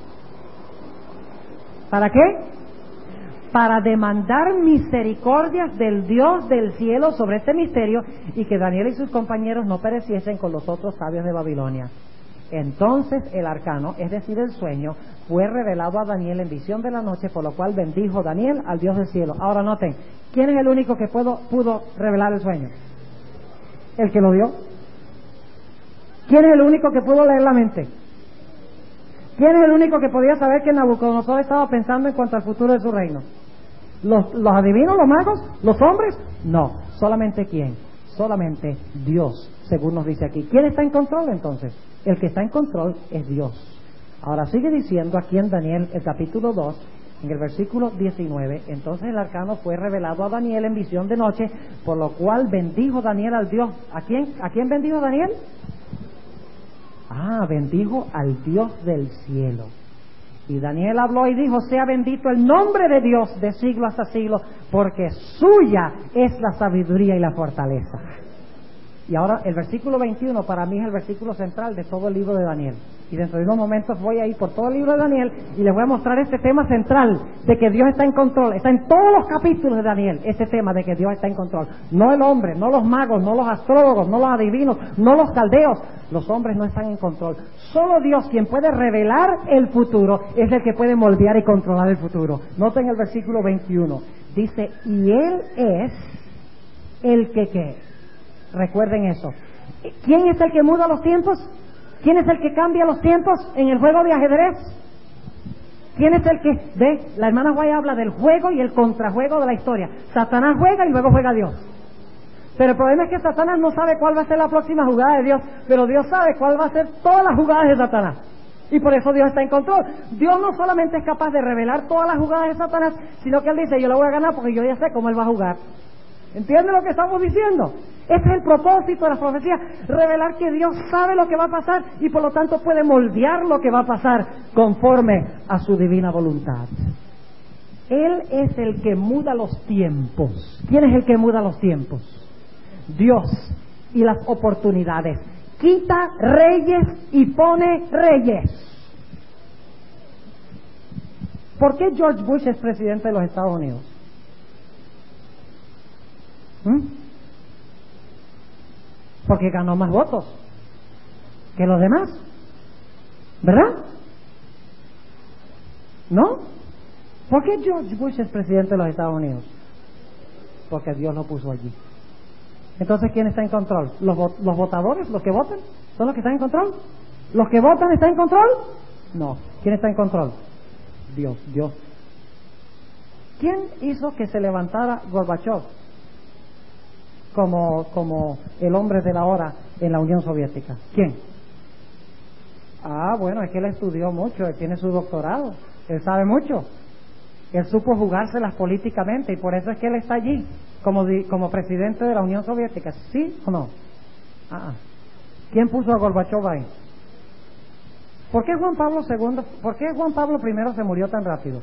¿Para qué? Para demandar misericordias del Dios del cielo sobre este misterio, y que Daniel y sus compañeros no pereciesen con los otros sabios de Babilonia. Entonces el arcano, es decir, el sueño, fue revelado a Daniel en visión de la noche, por lo cual bendijo Daniel al Dios del cielo. Ahora noten, ¿quién es el único que pudo, pudo revelar el sueño? El que lo dio. ¿Quién es el único que pudo leer la mente? ¿Quién es el único que podía saber que Nabucodonosor estaba pensando en cuanto al futuro de su reino? ¿Los, los adivinos, los magos, los hombres? No, solamente ¿quién? Solamente Dios, según nos dice aquí. ¿Quién está en control entonces? El que está en control es Dios. Ahora sigue diciendo aquí en Daniel, el capítulo dos, en el versículo diecinueve: entonces el arcano fue revelado a Daniel en visión de noche, por lo cual bendijo Daniel al Dios. ¿A quién, a quién bendijo Daniel? Ah, bendijo al Dios del cielo. Y Daniel habló y dijo: sea bendito el nombre de Dios de siglo hasta siglo, porque suya es la sabiduría y la fortaleza. Y ahora el versículo veintiuno para mí es el versículo central de todo el libro de Daniel. Y dentro de unos momentos voy a ir por todo el libro de Daniel y les voy a mostrar este tema central de que Dios está en control. Está en todos los capítulos de Daniel, este tema de que Dios está en control. No el hombre, no los magos, no los astrólogos, no los adivinos, no los caldeos. Los hombres no están en control. Solo Dios, quien puede revelar el futuro, es el que puede moldear y controlar el futuro. Noten el versículo veintiuno. Dice: y Él es el que ¿qué? Recuerden eso. ¿Quién es el que muda los tiempos? ¿Quién es el que cambia los tiempos en el juego de ajedrez? ¿Quién es el que ve? La hermana Guay habla del juego y el contrajuego de la historia. Satanás juega y luego juega Dios. Pero el problema es que Satanás no sabe cuál va a ser la próxima jugada de Dios, pero Dios sabe cuál va a ser todas las jugadas de Satanás. Y por eso Dios está en control. Dios no solamente es capaz de revelar todas las jugadas de Satanás, sino que Él dice, yo la voy a ganar porque yo ya sé cómo Él va a jugar. ¿Entienden lo que estamos diciendo? Este es el propósito de la profecía, revelar que Dios sabe lo que va a pasar y por lo tanto puede moldear lo que va a pasar conforme a su divina voluntad. Él es el que muda los tiempos. ¿Quién es el que muda los tiempos? Dios y las oportunidades. Quita reyes y pone reyes. ¿Por qué George Bush es presidente de los Estados Unidos? ¿Mm? Porque ganó más votos que los demás, ¿verdad? ¿No? ¿Por qué George Bush es presidente de los Estados Unidos? Porque Dios lo puso allí. Entonces, ¿quién está en control? ¿Los, los votadores, los que votan? ¿Son los que están en control? ¿Los que votan están en control? No. ¿Quién está en control? Dios, Dios. ¿Quién hizo que se levantara Gorbachev como, como el hombre de la hora en la Unión Soviética? ¿Quién? Ah, bueno, es que él estudió mucho, él tiene su doctorado, él sabe mucho. Él supo jugárselas políticamente y por eso es que él está allí como, di, como presidente de la Unión Soviética. ¿Sí o no? Ah, ¿quién puso a Gorbachev ahí? ¿Por qué Juan Pablo segundo, por qué Juan Pablo primero se murió tan rápido?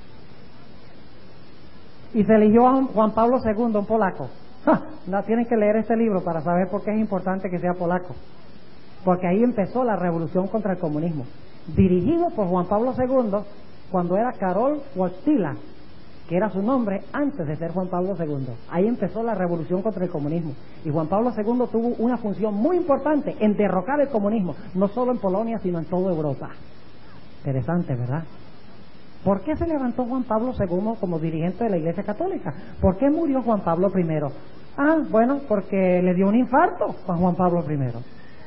Y se eligió a Juan Pablo segundo, un polaco. ¡Ja! No, tienen que leer este libro para saber por qué es importante que sea polaco. Porque ahí empezó la revolución contra el comunismo. Dirigido por Juan Pablo segundo, cuando era Karol Wojtyła, que era su nombre antes de ser Juan Pablo segundo. Ahí empezó la revolución contra el comunismo. Y Juan Pablo segundo tuvo una función muy importante en derrocar el comunismo, no solo en Polonia, sino en toda Europa. Interesante, ¿verdad? ¿Por qué se levantó Juan Pablo segundo como dirigente de la Iglesia Católica? ¿Por qué murió Juan Pablo primero? Ah, bueno, porque le dio un infarto a Juan Pablo primero.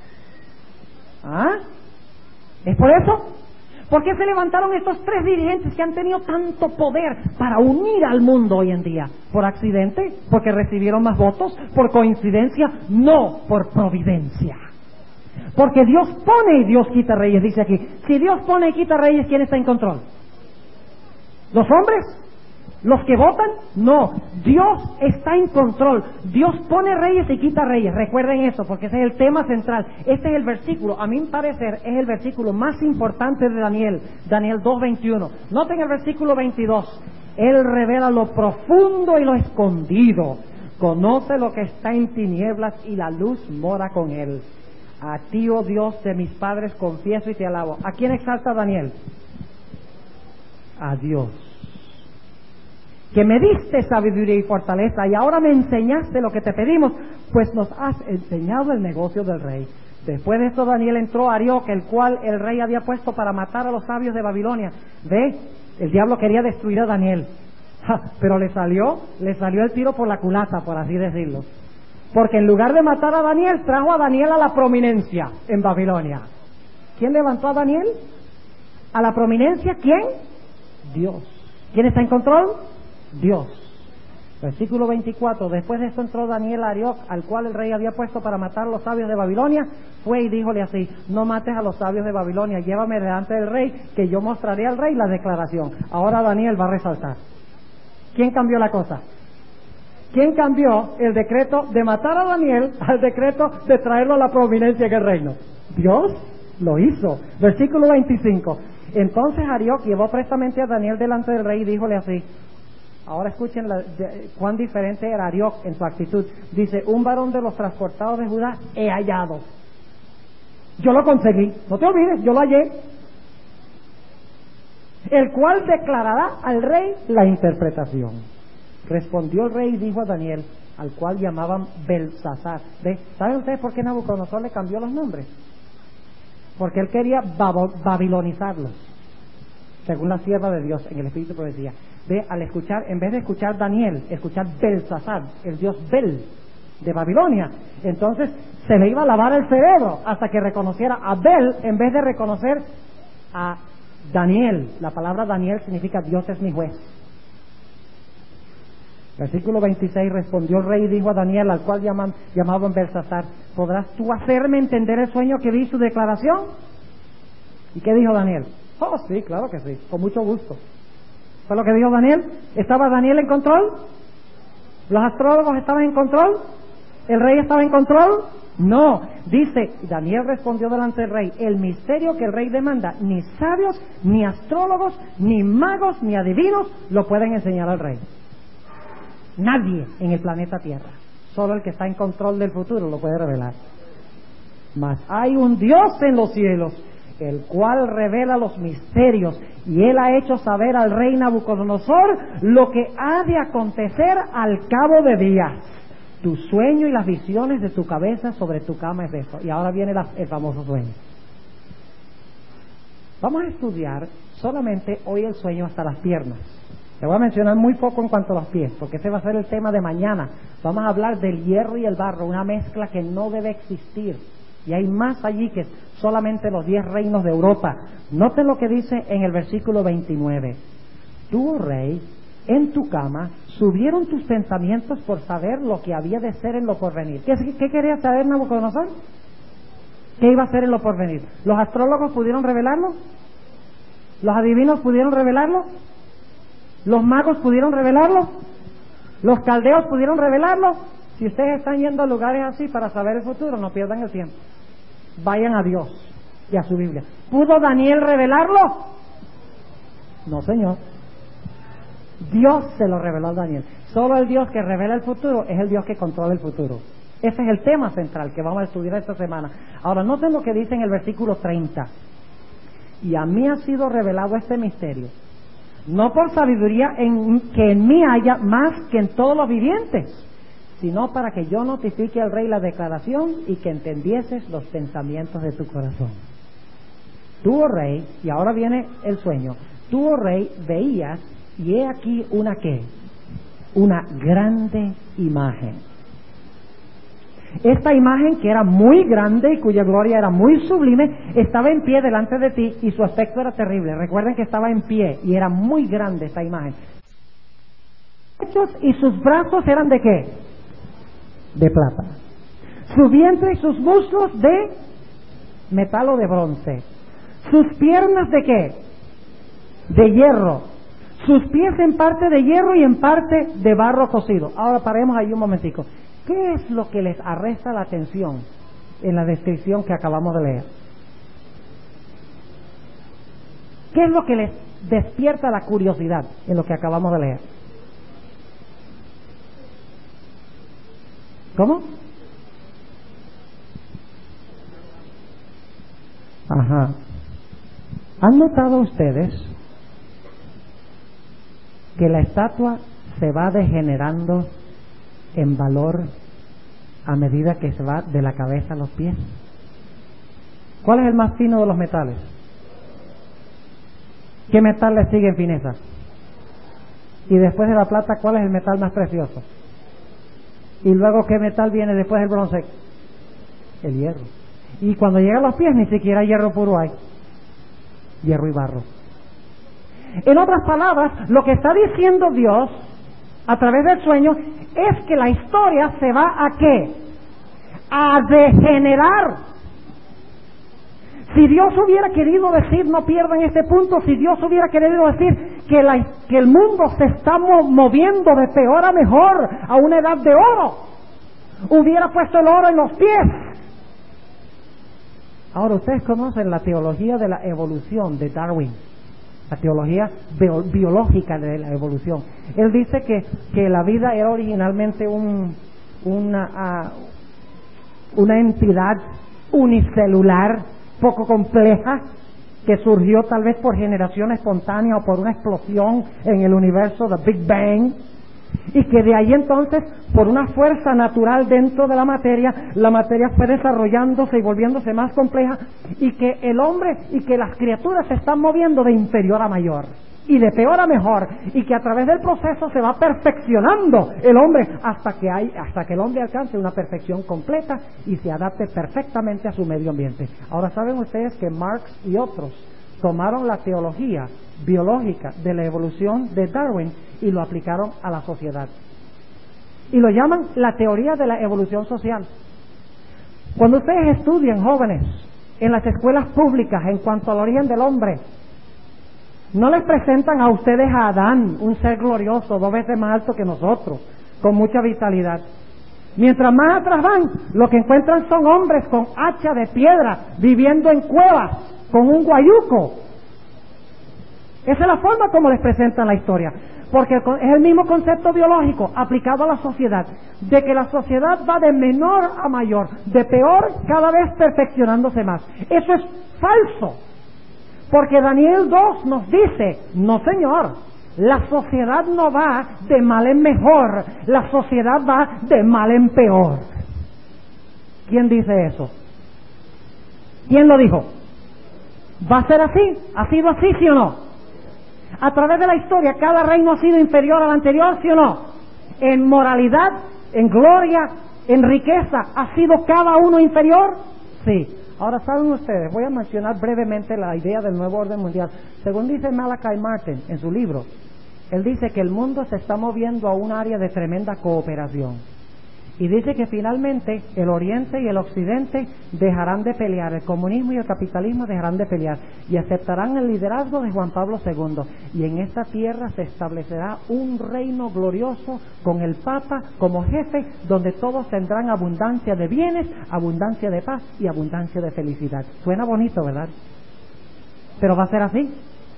¿Ah? ¿Es por eso? ¿Por qué se levantaron estos tres dirigentes que han tenido tanto poder para unir al mundo hoy en día? ¿Por accidente? ¿Porque recibieron más votos? ¿Por coincidencia? No, por providencia. Porque Dios pone y Dios quita reyes, dice aquí. Si Dios pone y quita reyes, ¿quién está en control? ¿Los hombres? ¿Los que votan? No, Dios está en control. Dios pone reyes y quita reyes. Recuerden eso, porque ese es el tema central. Este es el versículo, a mi parecer, es el versículo más importante de Daniel. Daniel dos veintiuno. Noten el versículo veintidós. Él revela lo profundo y lo escondido. Conoce lo que está en tinieblas y la luz mora con él. A ti, oh Dios de mis padres, confieso y te alabo. ¿A quién exalta Daniel? A Dios, que me diste sabiduría y fortaleza y ahora me enseñaste lo que te pedimos, pues nos has enseñado el negocio del rey. Después de esto Daniel entró a Arioc, el cual el rey había puesto para matar a los sabios de Babilonia. Ve, el diablo quería destruir a Daniel, ja, pero le salió, le salió el tiro por la culata, por así decirlo, porque en lugar de matar a Daniel, trajo a Daniel a la prominencia en Babilonia. ¿Quién levantó a Daniel a la prominencia? ¿Quién? Dios. ¿Quién está en control? Dios. Versículo veinticuatro. Después de esto entró Daniel a Arioc, al cual el rey había puesto para matar a los sabios de Babilonia. Fue y díjole así: no mates a los sabios de Babilonia, llévame delante del rey, que yo mostraré al rey la declaración. Ahora Daniel va a resaltar. ¿Quién cambió la cosa? ¿Quién cambió el decreto de matar a Daniel al decreto de traerlo a la prominencia en el reino? Dios lo hizo. Versículo veinticinco. Entonces Arioc llevó prestamente a Daniel delante del rey y díjole así. Ahora escuchen la, de, cuán diferente era Arioc en su actitud. Dice: un varón de los transportados de Judá he hallado. Yo lo conseguí, no te olvides, yo lo hallé. El cual declarará al rey la interpretación. Respondió el rey y dijo a Daniel, al cual llamaban Belsasar. ¿Ve? ¿Saben ustedes por qué Nabucodonosor le cambió los nombres? Porque él quería babilonizarlos, según la sierva de Dios en el Espíritu de Profecía. Ve, al escuchar, en vez de escuchar Daniel, escuchar Belsasar, el dios Bel de Babilonia, entonces se le iba a lavar el cerebro hasta que reconociera a Bel en vez de reconocer a Daniel. La palabra Daniel significa Dios es mi juez. Versículo veintiséis, respondió el rey y dijo a Daniel, al cual llaman, llamaban Belsasar, ¿podrás tú hacerme entender el sueño que vi, su declaración? ¿Y qué dijo Daniel? Oh, sí, claro que sí, con mucho gusto. ¿Fue lo que dijo Daniel? ¿Estaba Daniel en control? ¿Los astrólogos estaban en control? ¿El rey estaba en control? No, dice, Daniel respondió delante del rey, el misterio que el rey demanda, ni sabios, ni astrólogos, ni magos, ni adivinos lo pueden enseñar al rey. Nadie en el planeta Tierra, solo el que está en control del futuro lo puede revelar. Mas hay un Dios en los cielos, el cual revela los misterios, y él ha hecho saber al rey Nabucodonosor lo que ha de acontecer al cabo de días. Tu sueño y las visiones de tu cabeza sobre tu cama es esto. Y ahora viene la, el famoso sueño. Vamos a estudiar solamente hoy el sueño hasta las piernas. Te voy a mencionar muy poco en cuanto a los pies, porque ese va a ser el tema de mañana. Vamos a hablar del hierro y el barro, una mezcla que no debe existir. Y hay más allí que solamente los diez reinos de Europa. Noten lo que dice en el versículo veintinueve. Tú, oh rey, en tu cama subieron tus pensamientos por saber lo que había de ser en lo porvenir. ¿Qué, qué quería saber Nabucodonosor? ¿Qué iba a ser en lo porvenir? ¿Los astrólogos pudieron revelarlo? ¿Los adivinos pudieron revelarlo? ¿Los magos pudieron revelarlo? ¿Los caldeos pudieron revelarlo? Si ustedes están yendo a lugares así para saber el futuro, no pierdan el tiempo. Vayan a Dios y a su Biblia. ¿Pudo Daniel revelarlo? No, señor. Dios se lo reveló a Daniel. Solo el Dios que revela el futuro es el Dios que controla el futuro. Ese es el tema central que vamos a estudiar esta semana. Ahora, noten lo que dice en el versículo treinta. Y a mí ha sido revelado este misterio, no por sabiduría en, que en mí haya más que en todos los vivientes, sino para que yo notifique al rey la declaración y que entendieses los pensamientos de tu corazón. Tú, oh rey, y ahora viene el sueño, tú, oh rey, veías, y he aquí una ¿qué? Una grande imagen. Esta imagen, que era muy grande y cuya gloria era muy sublime, estaba en pie delante de ti y su aspecto era terrible. Recuerden que estaba en pie y era muy grande esta imagen. Y sus brazos eran ¿de qué? De plata. Su vientre y sus muslos de metal o de bronce. Sus piernas ¿de qué? De hierro. Sus pies en parte de hierro y en parte de barro cocido. Ahora paremos ahí un momentico. ¿Qué es lo que les arresta la atención en la descripción que acabamos de leer? ¿Qué es lo que les despierta la curiosidad en lo que acabamos de leer? ¿Cómo? Ajá. ¿Han notado ustedes que la estatua se va degenerando en valor a medida que se va de la cabeza a los pies? ¿Cuál es el más fino de los metales? ¿Qué metal le sigue en fineza? Y después de la plata, ¿cuál es el metal más precioso? Y luego, ¿qué metal viene después del bronce? El hierro. Y cuando llega a los pies, ni siquiera hierro puro hay. Hierro y barro. En otras palabras, lo que está diciendo Dios a través del sueño es que la historia se va ¿a qué? A degenerar. Si Dios hubiera querido decir, no pierdan este punto, si Dios hubiera querido decir que, la, que el mundo se está moviendo de peor a mejor a una edad de oro, hubiera puesto el oro en los pies. Ahora, ustedes conocen la teología de la evolución de Darwin, la teología bio, biológica de la evolución. Él dice que, que la vida era originalmente un, una, uh, una entidad unicelular, poco compleja, que surgió tal vez por generación espontánea o por una explosión en el universo, the Big Bang, y que de ahí entonces, por una fuerza natural dentro de la materia, la materia fue desarrollándose y volviéndose más compleja, y que el hombre y que las criaturas se están moviendo de inferior a mayor y de peor a mejor, y que a través del proceso se va perfeccionando el hombre hasta que hay, hasta que el hombre alcance una perfección completa y se adapte perfectamente a su medio ambiente. Ahora, ¿saben ustedes que Marx y otros tomaron la teología biológica de la evolución de Darwin y lo aplicaron a la sociedad? y lo llaman la teoría de la evolución social. Cuando ustedes estudian, jóvenes, en las escuelas públicas en cuanto al origen del hombre, no les presentan a ustedes a Adán, un ser glorioso, dos veces más alto que nosotros, con mucha vitalidad. Mientras más atrás van, lo que encuentran son hombres con hacha de piedra, viviendo en cuevas, con un guayuco. Esa es la forma como les presentan la historia, porque es el mismo concepto biológico aplicado a la sociedad, de que la sociedad va de menor a mayor, de peor cada vez perfeccionándose más. Eso es falso, porque Daniel dos nos dice, no señor, la sociedad no va de mal en mejor, la sociedad va de mal en peor. ¿Quién dice eso? ¿Quién lo dijo? ¿Va a ser así? ¿Ha sido así, sí o no? A través de la historia, cada reino ha sido inferior al anterior, ¿sí o no? En moralidad, en gloria, en riqueza, ¿ha sido cada uno inferior? Sí. Ahora, ¿saben ustedes? Voy a mencionar brevemente la idea del nuevo orden mundial. Según dice Malachi Martin en su libro, él dice que el mundo se está moviendo a un área de tremenda cooperación. Y dice que finalmente el Oriente y el Occidente dejarán de pelear, el comunismo y el capitalismo dejarán de pelear y aceptarán el liderazgo de Juan Pablo segundo. Y en esta tierra se establecerá un reino glorioso con el Papa como jefe, donde todos tendrán abundancia de bienes, abundancia de paz y abundancia de felicidad. Suena bonito, ¿verdad? ¿Pero va a ser así?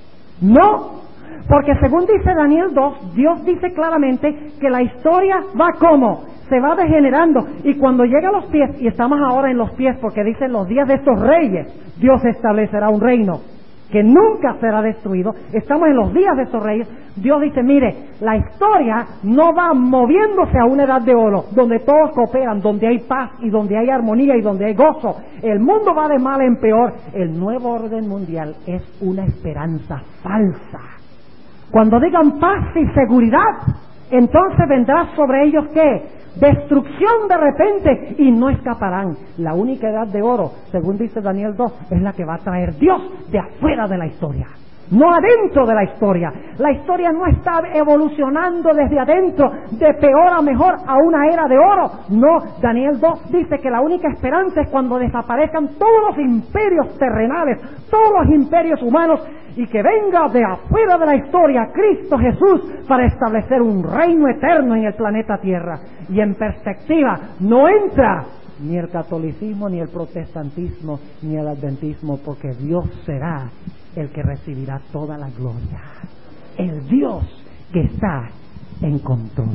¡No! Porque según dice Daniel dos, Dios dice claramente que la historia va como se va degenerando, y cuando llega a los pies, y estamos ahora en los pies porque dicen los días de estos reyes, Dios establecerá un reino que nunca será destruido. Estamos en los días de estos reyes. Dios dice, mire, la historia no va moviéndose a una edad de oro, donde todos cooperan, donde hay paz y donde hay armonía y donde hay gozo. El mundo va de mal en peor. El nuevo orden mundial es una esperanza falsa. Cuando digan paz y seguridad, entonces vendrá sobre ellos ¿qué? Destrucción de repente, y no escaparán. La única edad de oro, según dice Daniel dos, es la que va a traer Dios de afuera de la historia, no adentro de la historia. La historia no está evolucionando desde adentro, de peor a mejor, a una era de oro. No, Daniel dos dice que la única esperanza es cuando desaparezcan todos los imperios terrenales, todos los imperios humanos, y que venga de afuera de la historia Cristo Jesús para establecer un reino eterno en el planeta Tierra. Y en perspectiva no entra ni el catolicismo, ni el protestantismo, ni el adventismo, porque Dios será el que recibirá toda la gloria. El Dios que está en control.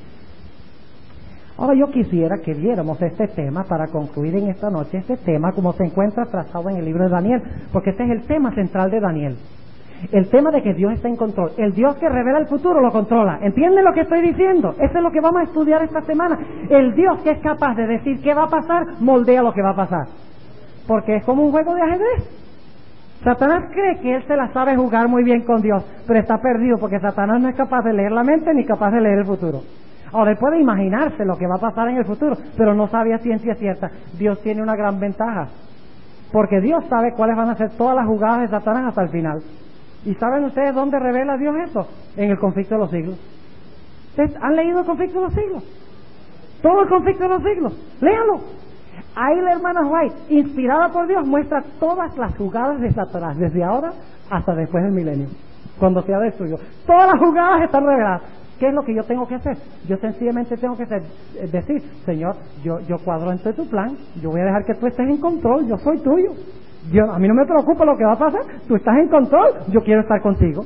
Ahora yo quisiera que viéramos este tema para concluir en esta noche, este tema como se encuentra trazado en el libro de Daniel, porque este es el tema central de Daniel. El tema de que Dios está en control. El Dios que revela el futuro lo controla. ¿Entienden lo que estoy diciendo? Eso es lo que vamos a estudiar esta semana. El Dios que es capaz de decir qué va a pasar, moldea lo que va a pasar. Porque es como un juego de ajedrez. Satanás cree que él se la sabe jugar muy bien con Dios, pero está perdido porque Satanás no es capaz de leer la mente ni capaz de leer el futuro. Ahora, él puede imaginarse lo que va a pasar en el futuro, pero no sabe a ciencia cierta. Dios tiene una gran ventaja, porque Dios sabe cuáles van a ser todas las jugadas de Satanás hasta el final. ¿Y saben ustedes dónde revela Dios eso? En el conflicto de los siglos. ¿Ustedes han leído el conflicto de los siglos? Todo el conflicto de los siglos. Léanlo. Ahí la hermana White, inspirada por Dios, muestra todas las jugadas de Satanás, desde ahora hasta después del milenio, cuando sea destruido. Todas las jugadas están reveladas. ¿Qué es lo que yo tengo que hacer? Yo sencillamente tengo que hacer, decir, Señor, yo, yo cuadro entre tu plan, yo voy a dejar que tú estés en control, yo soy tuyo. Yo, a mí no me preocupa lo que va a pasar, tú estás en control, yo quiero estar contigo.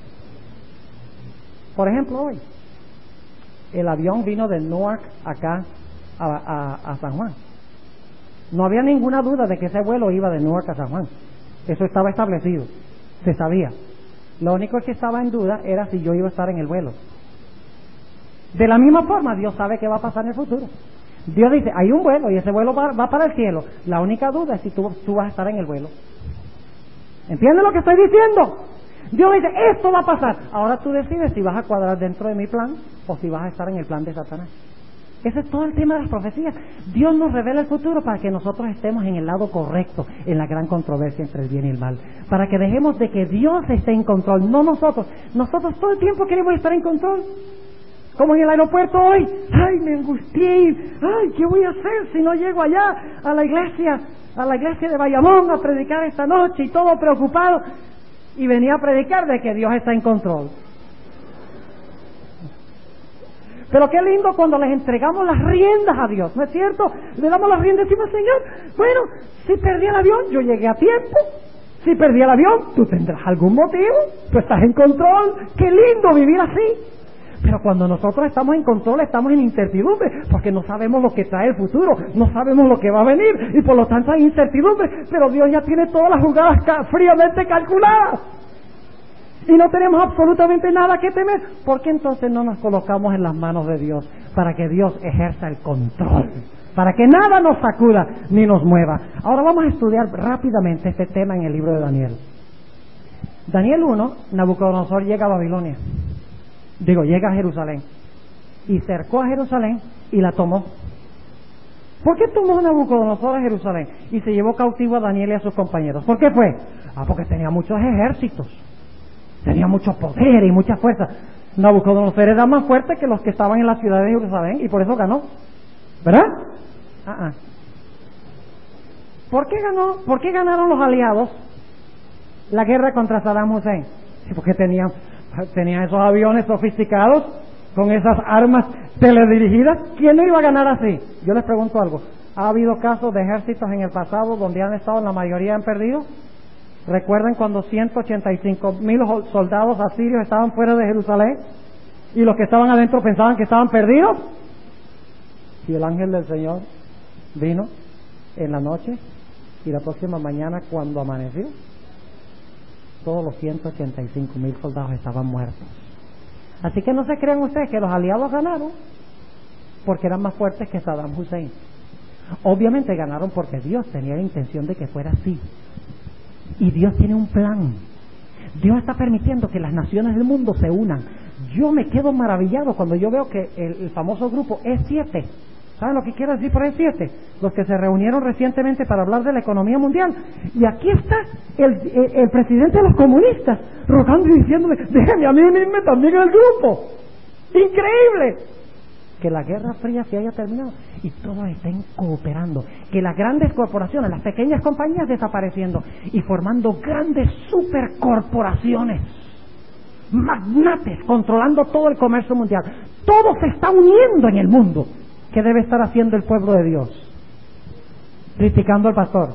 Por ejemplo, hoy, el avión vino de Newark acá a, a, a San Juan. No había ninguna duda de que ese vuelo iba de Newark a San Juan. Eso estaba establecido, se sabía. Lo único que estaba en duda era si yo iba a estar en el vuelo. De la misma forma, Dios sabe qué va a pasar en el futuro. Dios dice, hay un vuelo y ese vuelo va, va para el cielo. La única duda es si tú, tú vas a estar en el vuelo. ¿Entiendes lo que estoy diciendo? Dios dice, esto va a pasar. Ahora tú decides si vas a cuadrar dentro de mi plan o si vas a estar en el plan de Satanás. Ese es todo el tema de las profecías. Dios nos revela el futuro para que nosotros estemos en el lado correcto en la gran controversia entre el bien y el mal. Para que dejemos de que Dios esté en control, no nosotros. Nosotros todo el tiempo queremos estar en control. Como en el aeropuerto hoy, ay, me angustié, ay, ¿qué voy a hacer si no llego allá a la iglesia, a la iglesia de Bayamón a predicar esta noche y todo preocupado? Y venía a predicar de que Dios está en control. Pero qué lindo cuando les entregamos las riendas a Dios, ¿no es cierto? Le damos las riendas y decimos, Señor, bueno, si perdí el avión, yo llegué a tiempo. Si perdí el avión, tú tendrás algún motivo, tú estás en control. Qué lindo vivir así. Pero cuando nosotros estamos en control, estamos en incertidumbre, porque no sabemos lo que trae el futuro, no sabemos lo que va a venir, y por lo tanto hay incertidumbre, pero Dios ya tiene todas las jugadas ca- fríamente calculadas. Y no tenemos absolutamente nada que temer. ¿Por qué entonces no nos colocamos en las manos de Dios para que Dios ejerza el control? Para que nada nos sacuda ni nos mueva. Ahora vamos a estudiar rápidamente este tema en el libro de Daniel. Daniel uno, Nabucodonosor llega a Babilonia. Digo, llega a Jerusalén. Y cercó a Jerusalén y la tomó. ¿Por qué tomó Nabucodonosor a Jerusalén y se llevó cautivo a Daniel y a sus compañeros? ¿Por qué fue? Ah, porque tenía muchos ejércitos. Tenía mucho poder y mucha fuerza. Nabucodonosor era más fuerte que los que estaban en la ciudad de Jerusalén y por eso ganó. ¿Verdad? Ah, ah. ¿Por qué ganó? ¿Por qué ganaron los aliados la guerra contra Saddam Hussein? Sí, porque tenían, tenían esos aviones sofisticados con esas armas teledirigidas. ¿Quién no iba a ganar así? Yo les pregunto algo. ¿Ha habido casos de ejércitos en el pasado donde han estado, la mayoría han perdido? ¿Recuerdan cuando ciento ochenta y cinco mil soldados asirios estaban fuera de Jerusalén y los que estaban adentro pensaban que estaban perdidos? Y el ángel del Señor vino en la noche y la próxima mañana, cuando amaneció, todos los ciento ochenta y cinco mil soldados estaban muertos. Así que no se crean ustedes que los aliados ganaron porque eran más fuertes que Saddam Hussein. Obviamente ganaron porque Dios tenía la intención de que fuera así. Y Dios tiene un plan. Dios está permitiendo que las naciones del mundo se unan. Yo me quedo maravillado cuando yo veo que el, el famoso grupo E siete, ¿saben lo que quiero decir por E siete? Los que se reunieron recientemente para hablar de la economía mundial. Y aquí está el, el, el presidente de los comunistas rogando y diciéndole, déjame a mí unirme también al grupo. ¡Increíble! Que la Guerra Fría se haya terminado y todos estén cooperando, que las grandes corporaciones, las pequeñas compañías desapareciendo y formando grandes supercorporaciones, magnates, controlando todo el comercio mundial. Todo se está uniendo en el mundo. ¿Qué debe estar haciendo el pueblo de Dios? Criticando al pastor,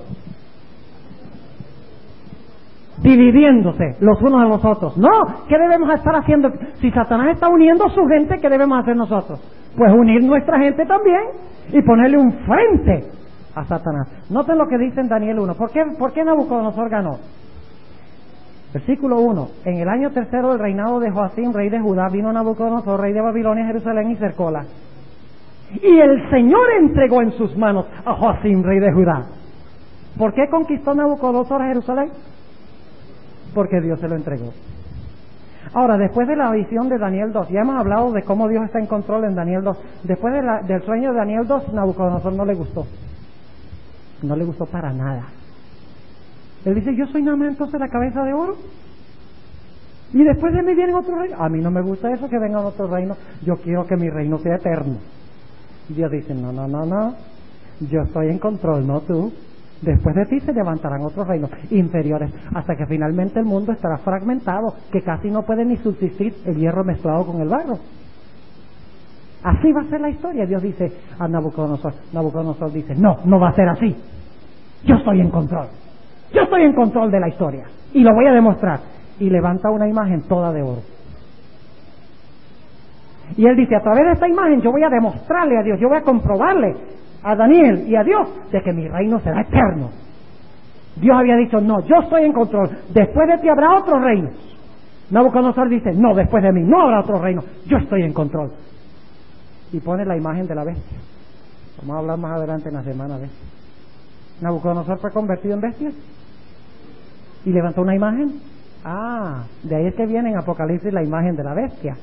dividiéndose los unos a los otros. No, ¿qué debemos estar haciendo? Si Satanás está uniendo a su gente, ¿qué debemos hacer nosotros? Pues unir nuestra gente también y ponerle un frente a Satanás. Noten lo que dice en Daniel uno. ¿Por qué, por qué Nabucodonosor ganó? Versículo uno. En el año tercero del reinado de Joacim, rey de Judá, vino Nabucodonosor, rey de Babilonia, a Jerusalén y cercóla. Y el Señor entregó en sus manos a Joacim, rey de Judá. ¿Por qué conquistó Nabucodonosor a Jerusalén? Porque Dios se lo entregó. Ahora, después de la visión de Daniel dos, ya hemos hablado de cómo Dios está en control en Daniel dos. Después de la, del sueño de Daniel dos, Nabucodonosor no le gustó. No le gustó para nada. Él dice, yo soy nada más entonces la cabeza de oro. Y después de mí vienen otros reinos. A mí no me gusta eso, que vengan otros reinos. Yo quiero que mi reino sea eterno. Y Dios dice, no, no, no, no. Yo estoy en control, no tú. Después de ti se levantarán otros reinos inferiores, hasta que finalmente el mundo estará fragmentado, que casi no puede ni subsistir el hierro mezclado con el barro. Así va a ser la historia. Dios dice a Nabucodonosor, Nabucodonosor dice, no, no va a ser así. Yo estoy en control. Yo estoy en control de la historia y lo voy a demostrar. Y levanta una imagen toda de oro. Y él dice, a través de esta imagen yo voy a demostrarle a Dios, yo voy a comprobarle a Daniel y a Dios de que mi reino será eterno. Dios había dicho, no, yo estoy en control, después de ti habrá otros reinos. Nabucodonosor dice, no, después de mí no habrá otro reino, yo estoy en control. Y pone la imagen de la bestia. Vamos a hablar más adelante en la semana de esto. Nabucodonosor fue convertido en bestia y levantó una imagen. Ah, de ahí es que viene en Apocalipsis la imagen de la bestia.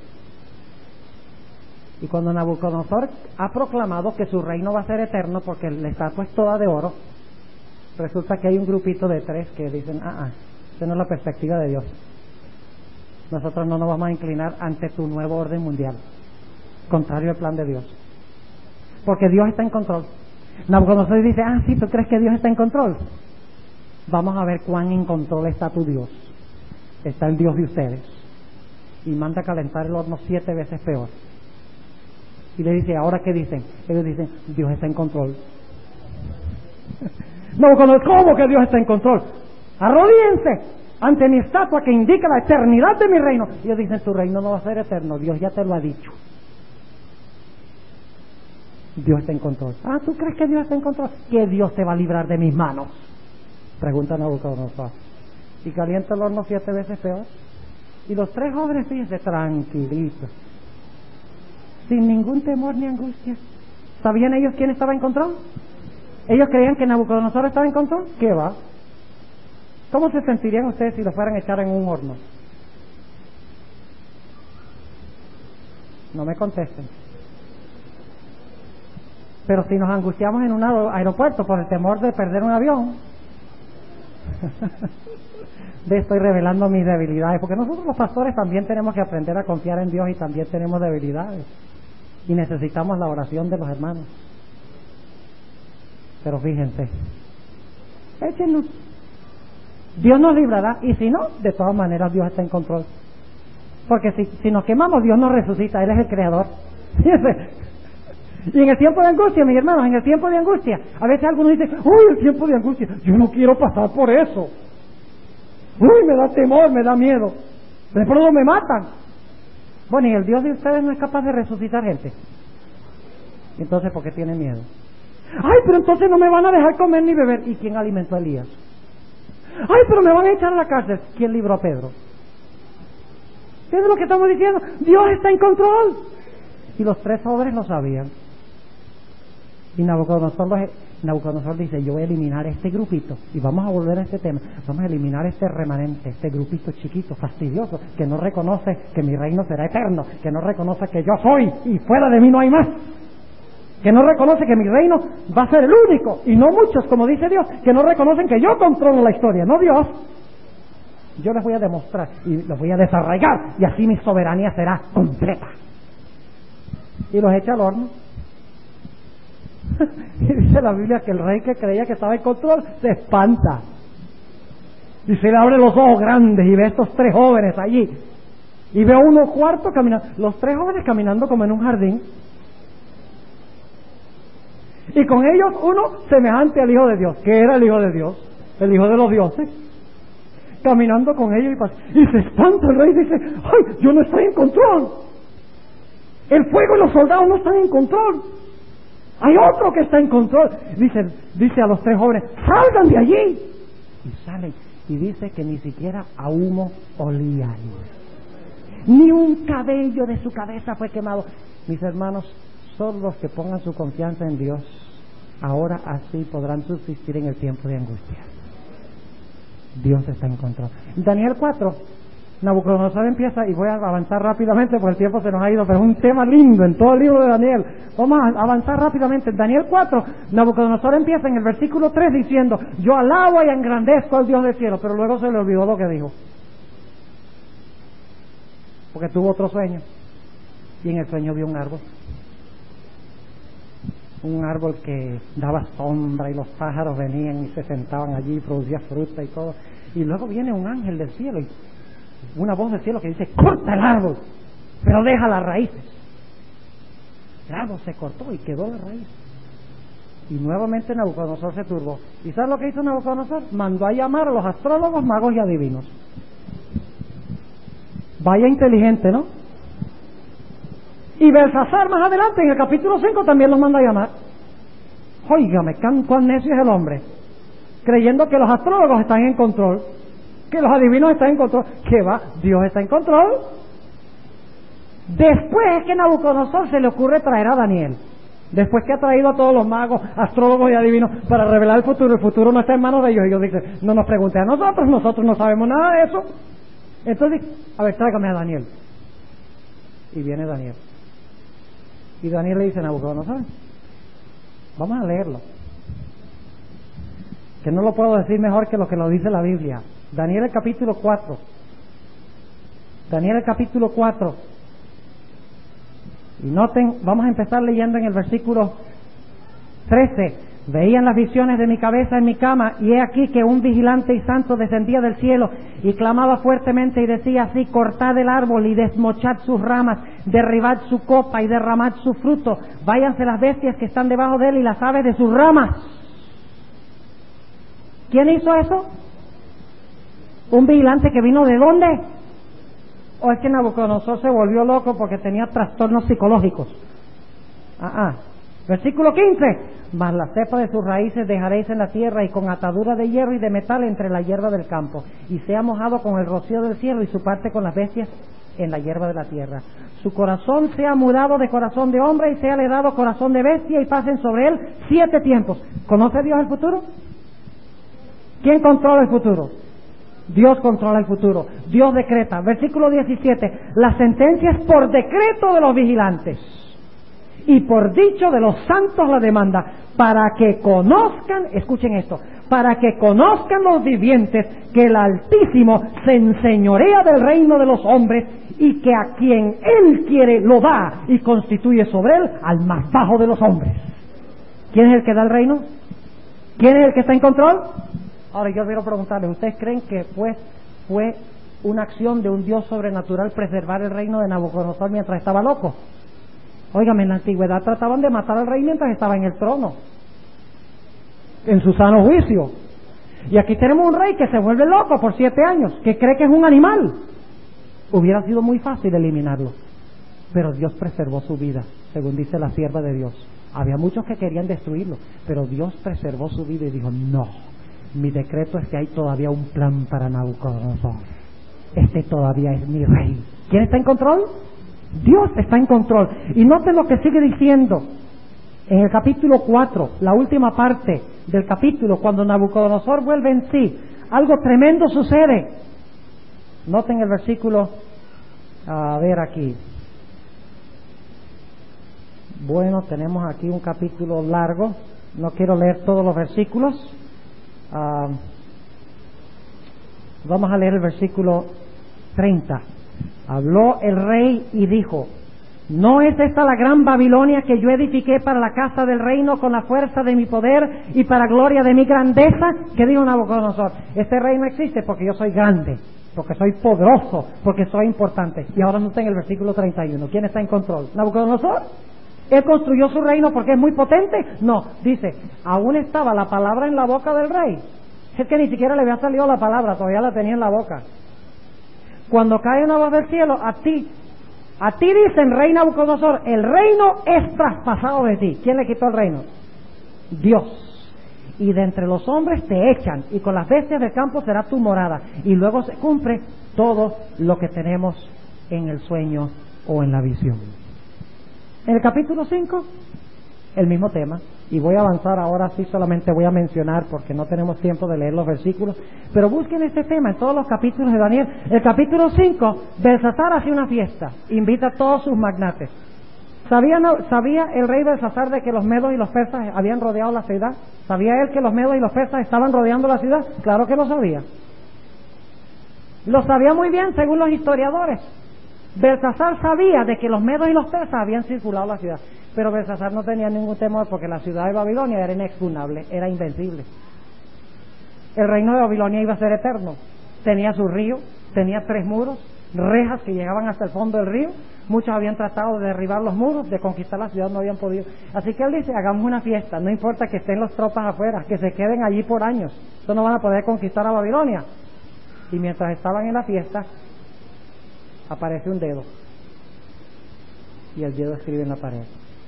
Y cuando Nabucodonosor ha proclamado que su reino va a ser eterno porque la estatua es toda de oro, resulta que hay un grupito de tres que dicen, ah, ah, esa no es la perspectiva de Dios. Nosotros no nos vamos a inclinar ante tu nuevo orden mundial. contrario al plan de Dios. Porque Dios está en control. Nabucodonosor dice, ah, sí, ¿tú crees que Dios está en control? Vamos a ver cuán en control está tu Dios. Está el Dios de ustedes. Y manda a calentar el horno siete veces peor. Y le dice, ¿ahora qué dicen? Ellos dicen, Dios está en control. Nabucodonosor, ¿cómo que Dios está en control? Arrodíense ante mi estatua que indica la eternidad de mi reino. Y ellos dicen, tu reino no va a ser eterno, Dios ya te lo ha dicho. Dios está en control. Ah, ¿tú crees que Dios está en control? ¿Qué Dios te va a librar de mis manos? Pregunta Nabucodonosor. Y calienta el horno siete veces peor. Y los tres jóvenes, fíjense, tranquilitos, sin ningún temor ni angustia. ¿Sabían ellos quién estaba en control? ¿Ellos creían que Nabucodonosor estaba en control? ¿Qué va? ¿Cómo se sentirían ustedes si lo fueran a echar en un horno? No me contesten. Pero si nos angustiamos en un aeropuerto por el temor de perder un avión, de estoy revelando mis debilidades, porque nosotros los pastores también tenemos que aprender a confiar en Dios y también tenemos debilidades y necesitamos la oración de los hermanos. Pero fíjense, échenos, Dios nos librará, y si no, de todas maneras Dios está en control, porque si, si nos quemamos, Dios nos resucita, Él es el creador. Fíjense. Y en el tiempo de angustia, mis hermanos, en el tiempo de angustia, a veces algunos dicen, uy, el tiempo de angustia, yo no quiero pasar por eso. Uy, me da temor, me da miedo. De pronto me matan. Bueno, ¿y el Dios de ustedes no es capaz de resucitar gente? Entonces, ¿por qué tienen miedo? Ay, pero entonces no me van a dejar comer ni beber. ¿Y quién alimentó a Elías? Ay, pero me van a echar a la cárcel. ¿Quién libró a Pedro? ¿Entiendes lo que estamos diciendo? Dios está en control. Y los tres jóvenes lo sabían. Y Nabucodonosor, los, Nabucodonosor dice, yo voy a eliminar este grupito, y vamos a volver a este tema, vamos a eliminar este remanente, este grupito chiquito, fastidioso, que no reconoce que mi reino será eterno, que no reconoce que yo soy, y fuera de mí no hay más, que no reconoce que mi reino va a ser el único, y no muchos, como dice Dios, que no reconocen que yo controlo la historia, no Dios. Yo les voy a demostrar, y los voy a desarraigar, y así mi soberanía será completa. Y los echa al horno. Y dice la Biblia que el rey que creía que estaba en control se espanta y se le abren los ojos grandes y ve a estos tres jóvenes allí, y ve a uno cuarto caminando, los tres jóvenes caminando como en un jardín, y con ellos uno semejante al Hijo de Dios, que era el Hijo de Dios, el Hijo de los dioses, caminando con ellos, y, y se espanta el rey y dice, ay, yo no estoy en control, el fuego y los soldados no están en control, hay otro que está en control. Dice, dice a los tres jóvenes, salgan de allí. Y salen. Y dice que ni siquiera a humo olían. Ni un cabello de su cabeza fue quemado. Mis hermanos, son los que pongan su confianza en Dios. Ahora así podrán subsistir en el tiempo de angustia. Dios está en control. Daniel cuatro. Nabucodonosor empieza, y voy a avanzar rápidamente porque el tiempo se nos ha ido, pero es un tema lindo en todo el libro de Daniel. Vamos a avanzar rápidamente. En Daniel cuatro, Nabucodonosor empieza en el versículo tres diciendo, yo alabo y engrandezco al Dios del cielo, pero luego se le olvidó lo que dijo, porque tuvo otro sueño, y en el sueño vio un árbol, un árbol que daba sombra, y los pájaros venían y se sentaban allí y producía fruta y todo, y luego viene un ángel del cielo y una voz del cielo que dice, corta el árbol, pero deja las raíces. El árbol se cortó y quedó la raíz. Y nuevamente Nabucodonosor se turbó. ¿Y sabes lo que hizo Nabucodonosor? Mandó a llamar a los astrólogos, magos y adivinos. Vaya inteligente, ¿no? Y Belsasar más adelante, en el capítulo cinco, también los manda a llamar. Óigame, cuán necio es el hombre, creyendo que los astrólogos están en control, que los adivinos están en control. ¿Qué va? Dios está en control. Después es que Nabucodonosor se le ocurre traer a Daniel, después que ha traído a todos los magos, astrólogos y adivinos para revelar el futuro. El futuro no está en manos de ellos. Ellos dicen, no nos pregunten a nosotros, nosotros no sabemos nada de eso. Entonces, a ver, tráigame a Daniel. Y viene Daniel, y Daniel le dice a Nabucodonosor, vamos a leerlo, que no lo puedo decir mejor que lo que lo dice la Biblia. Daniel el capítulo cuatro. Daniel el capítulo cuatro. Y noten, vamos a empezar leyendo en el versículo trece. Veían las visiones de mi cabeza en mi cama, y he aquí que un vigilante y santo descendía del cielo y clamaba fuertemente y decía así: cortad el árbol y desmochad sus ramas, derribad su copa y derramad su fruto, váyanse las bestias que están debajo de él y las aves de sus ramas. ¿Quién hizo eso? ¿Un vigilante que vino de dónde? ¿O es que Nabucodonosor se volvió loco porque tenía trastornos psicológicos? Ah, ah. Versículo quince. Mas la cepa de sus raíces dejaréis en la tierra, y con atadura de hierro y de metal entre la hierba del campo, y sea mojado con el rocío del cielo, y su parte con las bestias en la hierba de la tierra. Su corazón sea mudado de corazón de hombre, y sea le dado corazón de bestia, y pasen sobre él siete tiempos. ¿Conoce Dios el futuro? ¿Quién controla el futuro? Dios controla el futuro. Dios decreta. Versículo diecisiete. La sentencia es por decreto de los vigilantes, y por dicho de los santos la demanda, para que conozcan, escuchen esto, para que conozcan los vivientes que el Altísimo se enseñorea del reino de los hombres, y que a quien Él quiere lo da y constituye sobre él al más bajo de los hombres. ¿Quién es el que da el reino? ¿Quién es el que está en control? Ahora yo quiero preguntarles, ¿ustedes creen que fue, fue una acción de un Dios sobrenatural preservar el reino de Nabucodonosor mientras estaba loco? Óigame, en la antigüedad trataban de matar al rey mientras estaba en el trono, en su sano juicio. Y aquí tenemos un rey que se vuelve loco por siete años, que cree que es un animal. Hubiera sido muy fácil eliminarlo, pero Dios preservó su vida, según dice la sierva de Dios. Había muchos que querían destruirlo, pero Dios preservó su vida y dijo: no, mi decreto es que hay todavía un plan para Nabucodonosor. Este todavía es mi rey. ¿Quién está en control? Dios está en control. Y noten lo que sigue diciendo en el capítulo cuatro, la última parte del capítulo, cuando Nabucodonosor vuelve en sí. Algo tremendo sucede. Noten el versículo, a ver aquí. Bueno, tenemos aquí un capítulo largo, no quiero leer todos los versículos. Uh, vamos a leer el versículo treinta. Habló el rey y dijo: ¿no es esta la gran Babilonia que yo edifiqué para la casa del reino con la fuerza de mi poder y para gloria de mi grandeza? ¿Qué dijo Nabucodonosor? Este reino existe porque yo soy grande, porque soy poderoso, porque soy importante. Y ahora no está en el versículo treinta y uno. ¿Quién está en control? ¿Nabucodonosor? ¿Él construyó su reino porque es muy potente? No, dice, aún estaba la palabra en la boca del rey. Es que ni siquiera le había salido la palabra, todavía la tenía en la boca. Cuando cae una voz del cielo, a ti, a ti dicen, rey Nabucodonosor, el reino es traspasado de ti. ¿Quién le quitó el reino? Dios. Y de entre los hombres te echan, y con las bestias del campo será tu morada. Y luego se cumple todo lo que tenemos en el sueño o en la visión. En el capítulo cinco, el mismo tema, y voy a avanzar ahora, sí solamente voy a mencionar porque no tenemos tiempo de leer los versículos, pero busquen este tema en todos los capítulos de Daniel. El capítulo cinco, Belsasar hace una fiesta, invita a todos sus magnates. ¿Sabía, no, ¿Sabía el rey Belsasar de que los medos y los persas habían rodeado la ciudad? ¿Sabía él que los medos y los persas estaban rodeando la ciudad? Claro que lo sabía. Lo sabía muy bien según los historiadores. Belsasar sabía de que los medos y los persas habían circulado la ciudad, pero Belsasar no tenía ningún temor porque la ciudad de Babilonia era inexpugnable, era invencible. El reino de Babilonia iba a ser eterno. Tenía su río, tenía tres muros, rejas que llegaban hasta el fondo del río. Muchos habían tratado de derribar los muros, de conquistar la ciudad, no habían podido. Así que él dice, hagamos una fiesta, no importa que estén las tropas afuera, que se queden allí por años, eso no van a poder conquistar a Babilonia. Y mientras estaban en la fiesta, aparece un dedo, y el dedo escribe en la pared: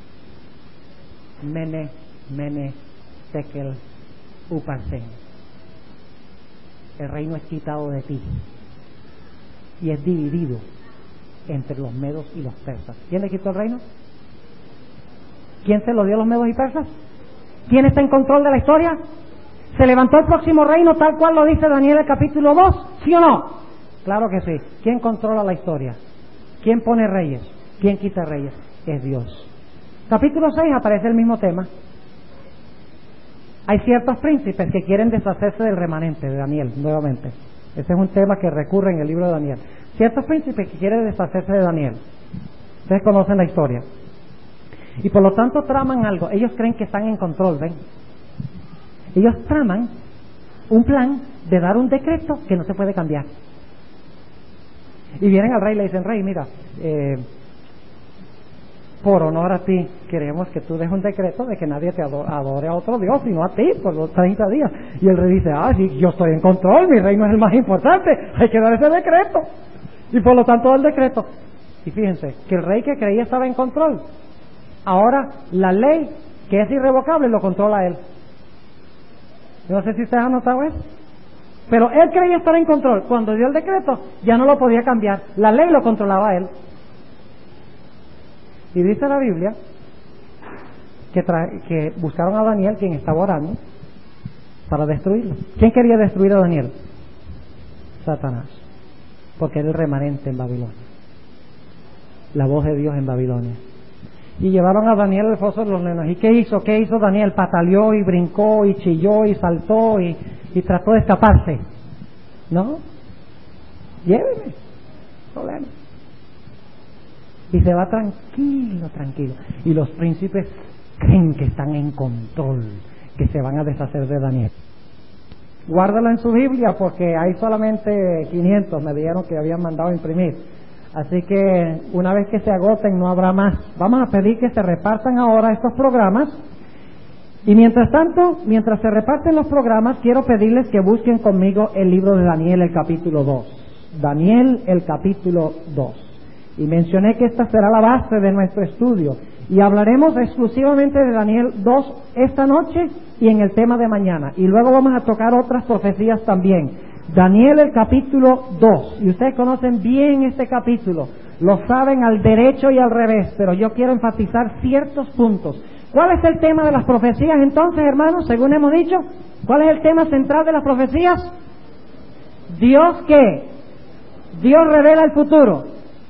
Mene, Mene, Tekel, Uparsen. El reino es quitado de ti y es dividido entre los medos y los persas. ¿Quién le quitó el reino? ¿Quién se lo dio a los medos y persas? ¿Quién está en control de la historia? ¿Se levantó el próximo reino tal cual lo dice Daniel el capítulo dos? ¿Sí o no? Claro que sí. ¿Quién controla la historia? ¿Quién pone reyes? ¿Quién quita reyes? Es Dios. Capítulo seis aparece el mismo tema. Hay ciertos príncipes que quieren deshacerse del remanente de Daniel, nuevamente. Ese es un tema que recurre en el libro de Daniel. Ciertos príncipes que quieren deshacerse de Daniel. Ustedes conocen la historia. Y por lo tanto traman algo. Ellos creen que están en control, ¿ven? Ellos traman un plan de dar un decreto que no se puede cambiar. Y vienen al rey y le dicen, rey, mira, eh, por honor a ti, queremos que tú des un decreto de que nadie te adore, adore a otro Dios, sino a ti, por los treinta días. Y el rey dice, ah, sí, yo estoy en control, mi reino es el más importante, hay que dar ese decreto. Y por lo tanto, el decreto. Y fíjense, que el rey que creía estaba en control, ahora la ley, que es irrevocable, lo controla él. No sé si ustedes han notado eso. Pero él creía estar en control. Cuando dio el decreto, ya no lo podía cambiar. La ley lo controlaba él. Y dice la Biblia que, tra- que buscaron a Daniel, quien estaba orando, para destruirlo. ¿Quién quería destruir a Daniel? Satanás. Porque era el remanente en Babilonia. La voz de Dios en Babilonia. Y llevaron a Daniel al foso de los leones. ¿Y qué hizo? ¿Qué hizo Daniel? Pataleó y brincó y chilló y saltó y, y trató de escaparse. ¿No? Lléveme. Problema. Y se va tranquilo, tranquilo. Y los príncipes creen que están en control, que se van a deshacer de Daniel. Guárdalo en su Biblia porque hay solamente quinientos, me dijeron que habían mandado a imprimir. Así que una vez que se agoten no habrá más. Vamos a pedir que se repartan ahora estos programas. Y mientras tanto, mientras se reparten los programas, quiero pedirles que busquen conmigo el libro de Daniel, el capítulo dos. Daniel, el capítulo dos. Y mencioné que esta será la base de nuestro estudio. Y hablaremos exclusivamente de Daniel dos esta noche y en el tema de mañana. Y luego vamos a tocar otras profecías también. Daniel, el capítulo dos. Y ustedes conocen bien este capítulo. Lo saben al derecho y al revés. Pero yo quiero enfatizar ciertos puntos. ¿Cuál es el tema de las profecías entonces, hermanos? Según hemos dicho, ¿cuál es el tema central de las profecías? ¿Dios qué? Dios revela el futuro.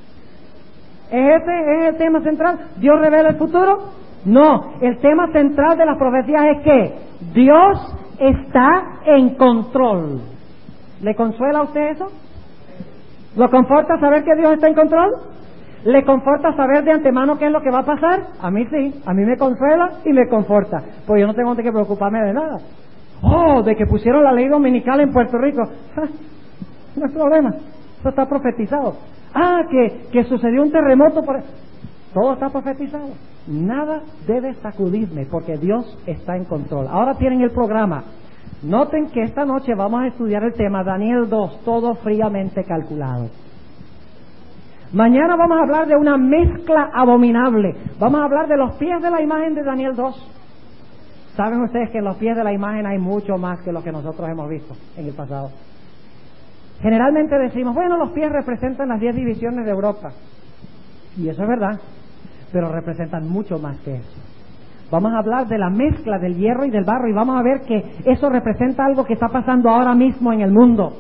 ¿Es ese es el tema central? ¿Dios revela el futuro? No, el tema central de las profecías es que Dios está en control. ¿Le consuela a usted eso? ¿Lo conforta saber que Dios está en control? ¿Le conforta saber de antemano qué es lo que va a pasar? A mí sí, a mí me consuela y me conforta, pues yo no tengo que preocuparme de nada. Oh, de que pusieron la ley dominical en Puerto Rico, no es problema, eso está profetizado. Ah, que, que sucedió un terremoto, por... todo está profetizado. Nada debe sacudirme porque Dios está en control. Ahora tienen el programa. Noten que esta noche vamos a estudiar el tema Daniel dos, todo fríamente calculado. Mañana vamos a hablar de una mezcla abominable. Vamos a hablar de los pies de la imagen de Daniel dos. Saben ustedes que en los pies de la imagen hay mucho más que lo que nosotros hemos visto en el pasado. Generalmente decimos, bueno, los pies representan las diez divisiones de Europa. Y eso es verdad, pero representan mucho más que eso. Vamos a hablar de la mezcla del hierro y del barro y vamos a ver que eso representa algo que está pasando ahora mismo en el mundo.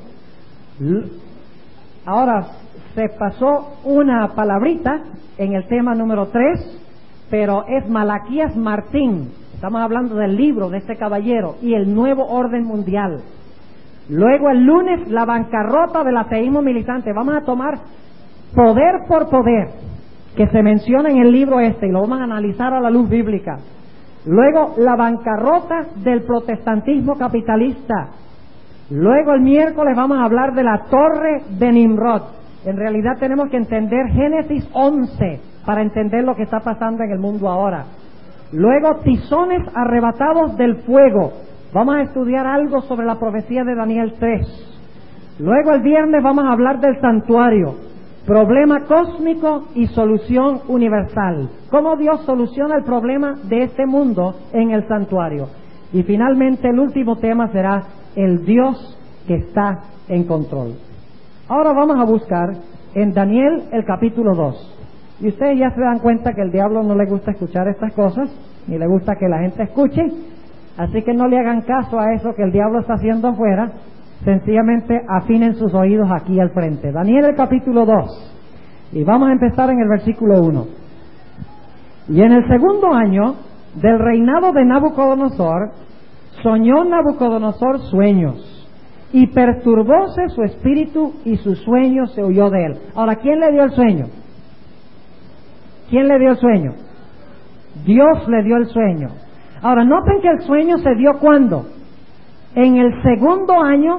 Ahora, se pasó una palabrita en el tema número tres, pero es Malaquías Martín. Estamos hablando del libro de este caballero y el nuevo orden mundial. Luego el lunes, la bancarrota del ateísmo militante. Vamos a tomar poder por poder que se menciona en el libro este y lo vamos a analizar a la luz bíblica. Luego la bancarrota del protestantismo capitalista. Luego el miércoles vamos a hablar de la torre de Nimrod. En realidad tenemos que entender Génesis once para entender lo que está pasando en el mundo ahora. Luego tizones arrebatados del fuego. Vamos a estudiar algo sobre la profecía de Daniel tres. Luego el viernes vamos a hablar del santuario, problema cósmico y solución universal. ¿Cómo Dios soluciona el problema de este mundo en el santuario? Y finalmente el último tema será el Dios que está en control. Ahora vamos a buscar en Daniel el capítulo dos. Y ustedes ya se dan cuenta que el diablo no le gusta escuchar estas cosas, ni le gusta que la gente escuche. Así que no le hagan caso a eso que el diablo está haciendo afuera, sencillamente afinen sus oídos aquí al frente. Daniel el capítulo dos, y vamos a empezar en el versículo uno. Y en el segundo año del reinado de Nabucodonosor, soñó Nabucodonosor sueños, y perturbóse su espíritu y su sueño se huyó de él. Ahora, ¿quién le dio el sueño? ¿Quién le dio el sueño? Dios le dio el sueño. Ahora, noten que el sueño se dio ¿cuándo? En el segundo año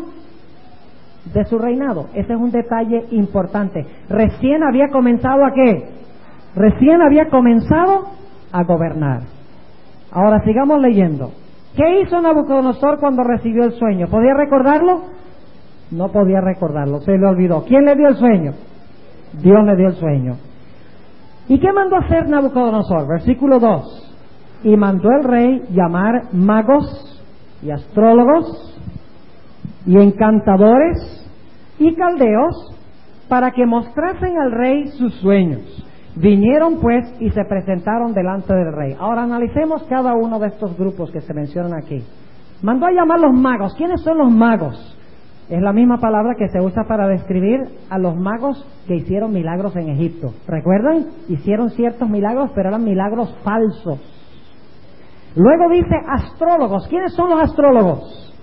de su reinado. Ese es un detalle importante. Recién había comenzado ¿a qué? Recién había comenzado a gobernar. Ahora sigamos leyendo. ¿Qué hizo Nabucodonosor cuando recibió el sueño? ¿Podía recordarlo? No podía recordarlo, se le olvidó. ¿Quién le dio el sueño? Dios le dio el sueño. ¿Y qué mandó hacer Nabucodonosor? Versículo dos. Y mandó el rey llamar magos y astrólogos y encantadores y caldeos para que mostrasen al rey sus sueños. Vinieron pues y se presentaron delante del rey. Ahora analicemos cada uno de estos grupos que se mencionan aquí. Mandó a llamar los magos. ¿Quiénes son los magos? Es la misma palabra que se usa para describir a los magos que hicieron milagros en Egipto. ¿Recuerdan? Hicieron ciertos milagros, pero eran milagros falsos. Luego dice astrólogos. ¿Quiénes son los astrólogos?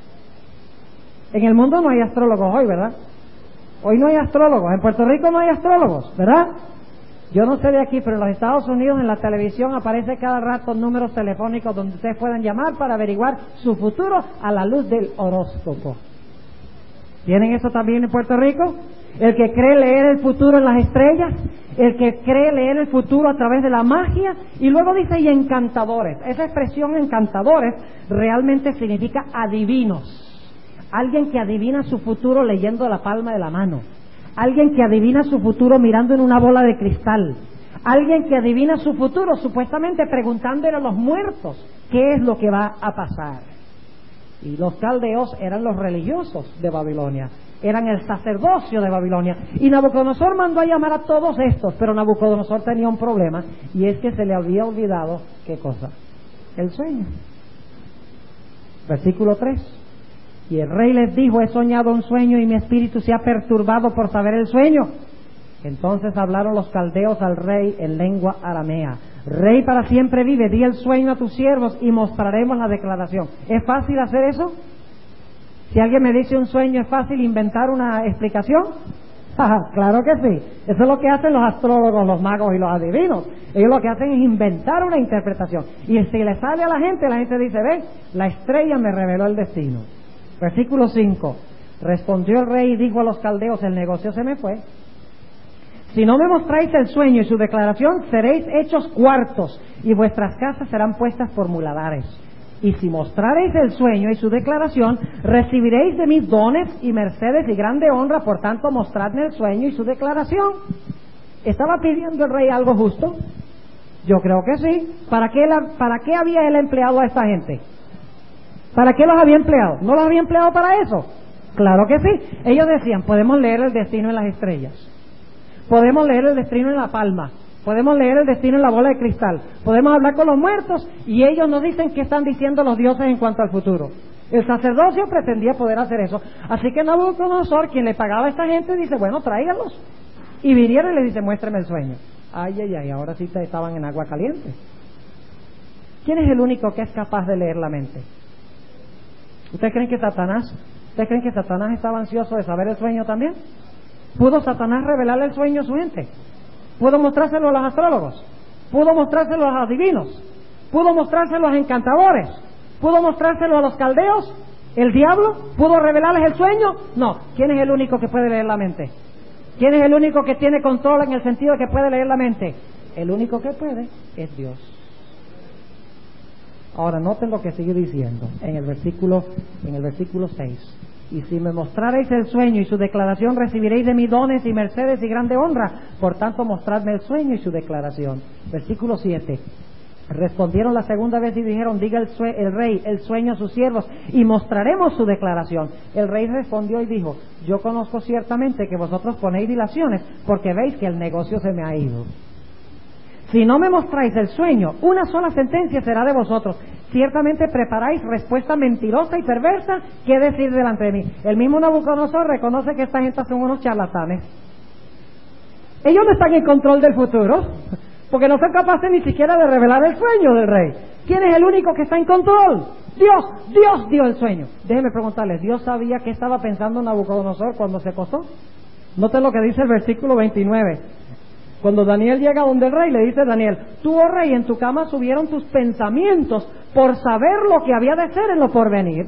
En el mundo no hay astrólogos hoy, ¿verdad? Hoy no hay astrólogos. En Puerto Rico no hay astrólogos, ¿verdad? Yo no sé de aquí, pero en los Estados Unidos en la televisión aparece cada rato números telefónicos donde ustedes puedan llamar para averiguar su futuro a la luz del horóscopo. ¿Tienen eso también en Puerto Rico? El que cree leer el futuro en las estrellas, el que cree leer el futuro a través de la magia, y luego dice y encantadores. Esa expresión encantadores realmente significa adivinos. Alguien que adivina su futuro leyendo la palma de la mano. Alguien que adivina su futuro mirando en una bola de cristal. Alguien que adivina su futuro supuestamente preguntándole a los muertos qué es lo que va a pasar. Y los caldeos eran los religiosos de Babilonia, eran el sacerdocio de Babilonia. Y Nabucodonosor mandó a llamar a todos estos, pero Nabucodonosor tenía un problema, y es que se le había olvidado, ¿qué cosa? El sueño. Versículo tres. Y el rey les dijo, he soñado un sueño y mi espíritu se ha perturbado por saber el sueño. Entonces hablaron los caldeos al rey en lengua aramea. Rey para siempre vive, di el sueño a tus siervos y mostraremos la declaración. ¿Es fácil hacer eso? Si alguien me dice un sueño, ¿es fácil inventar una explicación? Claro que sí. Eso es lo que hacen los astrólogos, los magos y los adivinos. Ellos lo que hacen es inventar una interpretación. Y si le sale a la gente, la gente dice, ve, la estrella me reveló el destino. Versículo cinco. Respondió el rey y dijo a los caldeos, el negocio se me fue. Si no me mostráis el sueño y su declaración, seréis hechos cuartos y vuestras casas serán puestas por muladares. Y si mostraréis el sueño y su declaración, recibiréis de mí dones y mercedes y grande honra, por tanto mostradme el sueño y su declaración. ¿Estaba pidiendo el rey algo justo? Yo creo que sí. ¿Para qué, la, para qué había él empleado a esta gente? ¿Para qué los había empleado? ¿No los había empleado para eso? Claro que sí. Ellos decían, podemos leer el destino en las estrellas. Podemos leer el destino en la palma. Podemos leer el destino en la bola de cristal. Podemos hablar con los muertos y ellos nos dicen qué están diciendo los dioses en cuanto al futuro. El sacerdocio pretendía poder hacer eso. Así que Nabucodonosor, quien le pagaba a esta gente, dice, bueno, tráiganlos. Y vinieron y le dice, muéstrame el sueño. Ay, ay, ay, ahora sí estaban en agua caliente. ¿Quién es el único que es capaz de leer la mente? ¿Ustedes creen que Satanás, ustedes creen que Satanás estaba ansioso de saber el sueño también? ¿Pudo Satanás revelarle el sueño a su gente? ¿Pudo mostrárselo a los astrólogos? ¿Pudo mostrárselo a los adivinos? ¿Pudo mostrárselo a los encantadores? ¿Pudo mostrárselo a los caldeos? ¿El diablo pudo revelarles el sueño? No. ¿Quién es el único que puede leer la mente? ¿Quién es el único que tiene control en el sentido de que puede leer la mente? El único que puede es Dios. Ahora noten lo que sigue diciendo en el versículo en el versículo seis. Y si me mostraréis el sueño y su declaración, recibiréis de mí dones y mercedes y grande honra. Por tanto, mostradme el sueño y su declaración. Versículo siete. Respondieron la segunda vez y dijeron, diga el, sue- el rey el sueño a sus siervos y mostraremos su declaración. El rey respondió y dijo, yo conozco ciertamente que vosotros ponéis dilaciones porque veis que el negocio se me ha ido. Si no me mostráis el sueño, una sola sentencia será de vosotros. Ciertamente preparáis respuesta mentirosa y perversa. ¿Qué decir delante de mí? El mismo Nabucodonosor reconoce que esta gente son unos charlatanes. Ellos no están en control del futuro, porque no son capaces ni siquiera de revelar el sueño del rey. ¿Quién es el único que está en control? Dios. Dios dio el sueño. Déjenme preguntarles, ¿Dios sabía qué estaba pensando Nabucodonosor cuando se acostó? Noten lo que dice el versículo veintinueve. Cuando Daniel llega donde el rey, le dice Daniel: tú, oh rey, en tu cama subieron tus pensamientos por saber lo que había de ser en lo porvenir.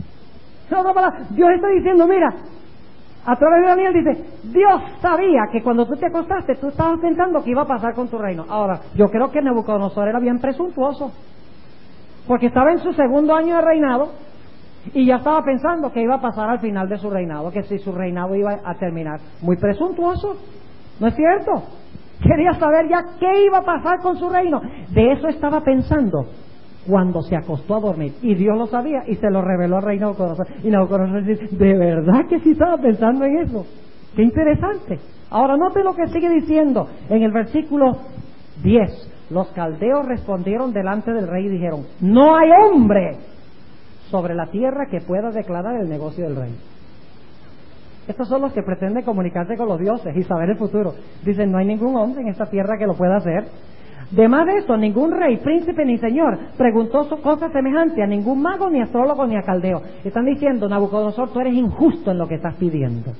Dios está diciendo, mira, a través de Daniel dice, Dios sabía que cuando tú te acostaste, tú estabas pensando que iba a pasar con tu reino. Ahora, yo creo que Nabucodonosor era bien presuntuoso, porque estaba en su segundo año de reinado y ya estaba pensando que iba a pasar al final de su reinado, que si su reinado iba a terminar. Muy presuntuoso, ¿no es cierto? Quería saber ya qué iba a pasar con su reino. De eso estaba pensando cuando se acostó a dormir, y Dios lo sabía y se lo reveló al rey Nabucodonosor. Y Nabucodonosor dice, ¿de verdad que sí estaba pensando en eso? ¡Qué interesante! Ahora note lo que sigue diciendo en el versículo diez. Los caldeos respondieron delante del rey y dijeron: no hay hombre sobre la tierra que pueda declarar el negocio del rey. Estos son los que pretenden comunicarse con los dioses y saber el futuro. Dicen, no hay ningún hombre en esta tierra que lo pueda hacer. Además de esto, ningún rey, príncipe ni señor preguntó cosas semejantes a ningún mago, ni astrólogo, ni a caldeo. Están diciendo, Nabucodonosor, tú eres injusto en lo que estás pidiendo.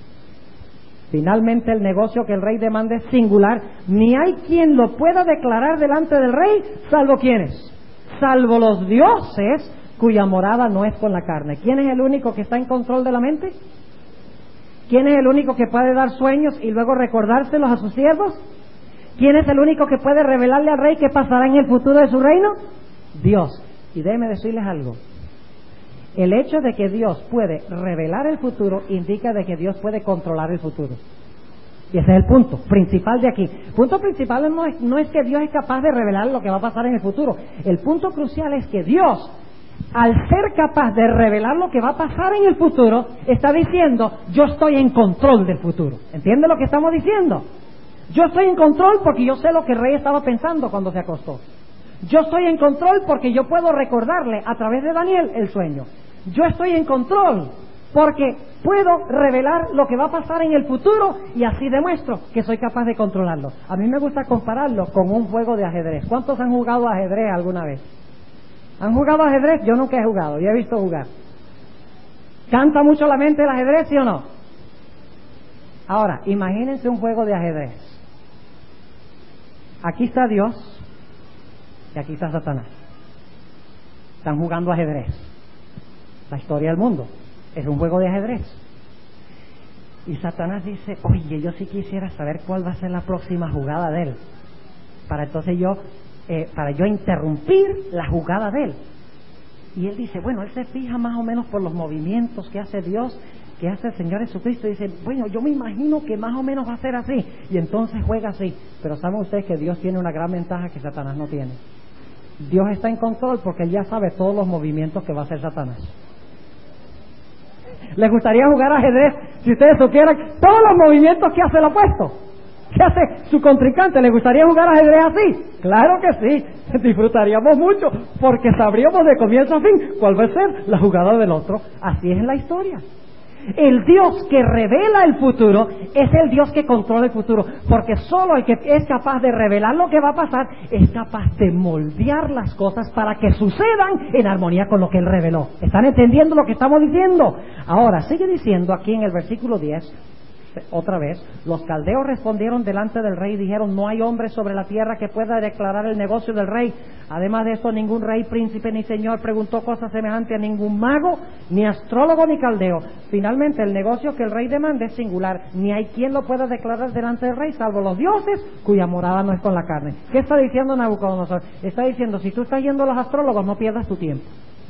Finalmente, el negocio que el rey demanda es singular. Ni hay quien lo pueda declarar delante del rey, salvo ¿quiénes? Salvo los dioses, cuya morada no es con la carne. ¿Quién es el único que está en control de la mente? ¿Quién es el único que puede dar sueños y luego recordárselos a sus siervos? ¿Quién es el único que puede revelarle al rey qué pasará en el futuro de su reino? Dios. Y déjenme decirles algo. El hecho de que Dios puede revelar el futuro indica de que Dios puede controlar el futuro. Y ese es el punto principal de aquí. El punto principal no es, no es que Dios es capaz de revelar lo que va a pasar en el futuro. El punto crucial es que Dios, al ser capaz de revelar lo que va a pasar en el futuro, está diciendo, yo estoy en control del futuro. ¿Entiende lo que estamos diciendo? Yo estoy en control porque yo sé lo que el rey estaba pensando cuando se acostó. Yo estoy en control porque yo puedo recordarle a través de Daniel el sueño. Yo estoy en control porque puedo revelar lo que va a pasar en el futuro y así demuestro que soy capaz de controlarlo. A mí me gusta compararlo con un juego de ajedrez. ¿Cuántos han jugado ajedrez alguna vez? ¿Han jugado ajedrez? Yo nunca he jugado, yo he visto jugar. ¿Canta mucho la mente el ajedrez, sí o no? Ahora, imagínense un juego de ajedrez. Aquí está Dios y aquí está Satanás. Están jugando ajedrez. La historia del mundo es un juego de ajedrez. Y Satanás dice, oye, yo sí quisiera saber cuál va a ser la próxima jugada de él, para entonces yo eh, para yo interrumpir la jugada de él. Y él dice, bueno, él se fija más o menos por los movimientos que hace Dios, que hace el Señor Jesucristo, y dice, bueno, yo me imagino que más o menos va a ser así, y entonces juega así. Pero saben ustedes que Dios tiene una gran ventaja que Satanás no tiene. Dios está en control porque él ya sabe todos los movimientos que va a hacer Satanás. ¿Les gustaría jugar ajedrez si ustedes supieran todos los movimientos que hace el opuesto? ¿Qué hace su contrincante? ¿Les gustaría jugar ajedrez así? Claro que sí, disfrutaríamos mucho porque sabríamos de comienzo a fin cuál va a ser la jugada del otro. Así es en la historia. El Dios que revela el futuro es el Dios que controla el futuro, porque solo el que es capaz de revelar lo que va a pasar es capaz de moldear las cosas para que sucedan en armonía con lo que Él reveló. ¿Están entendiendo lo que estamos diciendo? Ahora, sigue diciendo aquí en el versículo diez, otra vez, los caldeos respondieron delante del rey y dijeron, no hay hombre sobre la tierra que pueda declarar el negocio del rey. Además de esto, ningún rey, príncipe ni señor preguntó cosas semejantes a ningún mago, ni astrólogo ni caldeo. Finalmente, el negocio que el rey demanda es singular, ni hay quien lo pueda declarar delante del rey, salvo los dioses, cuya morada no es con la carne. ¿Qué está diciendo Nabucodonosor? Está diciendo, si tú estás yendo a los astrólogos, no pierdas tu tiempo.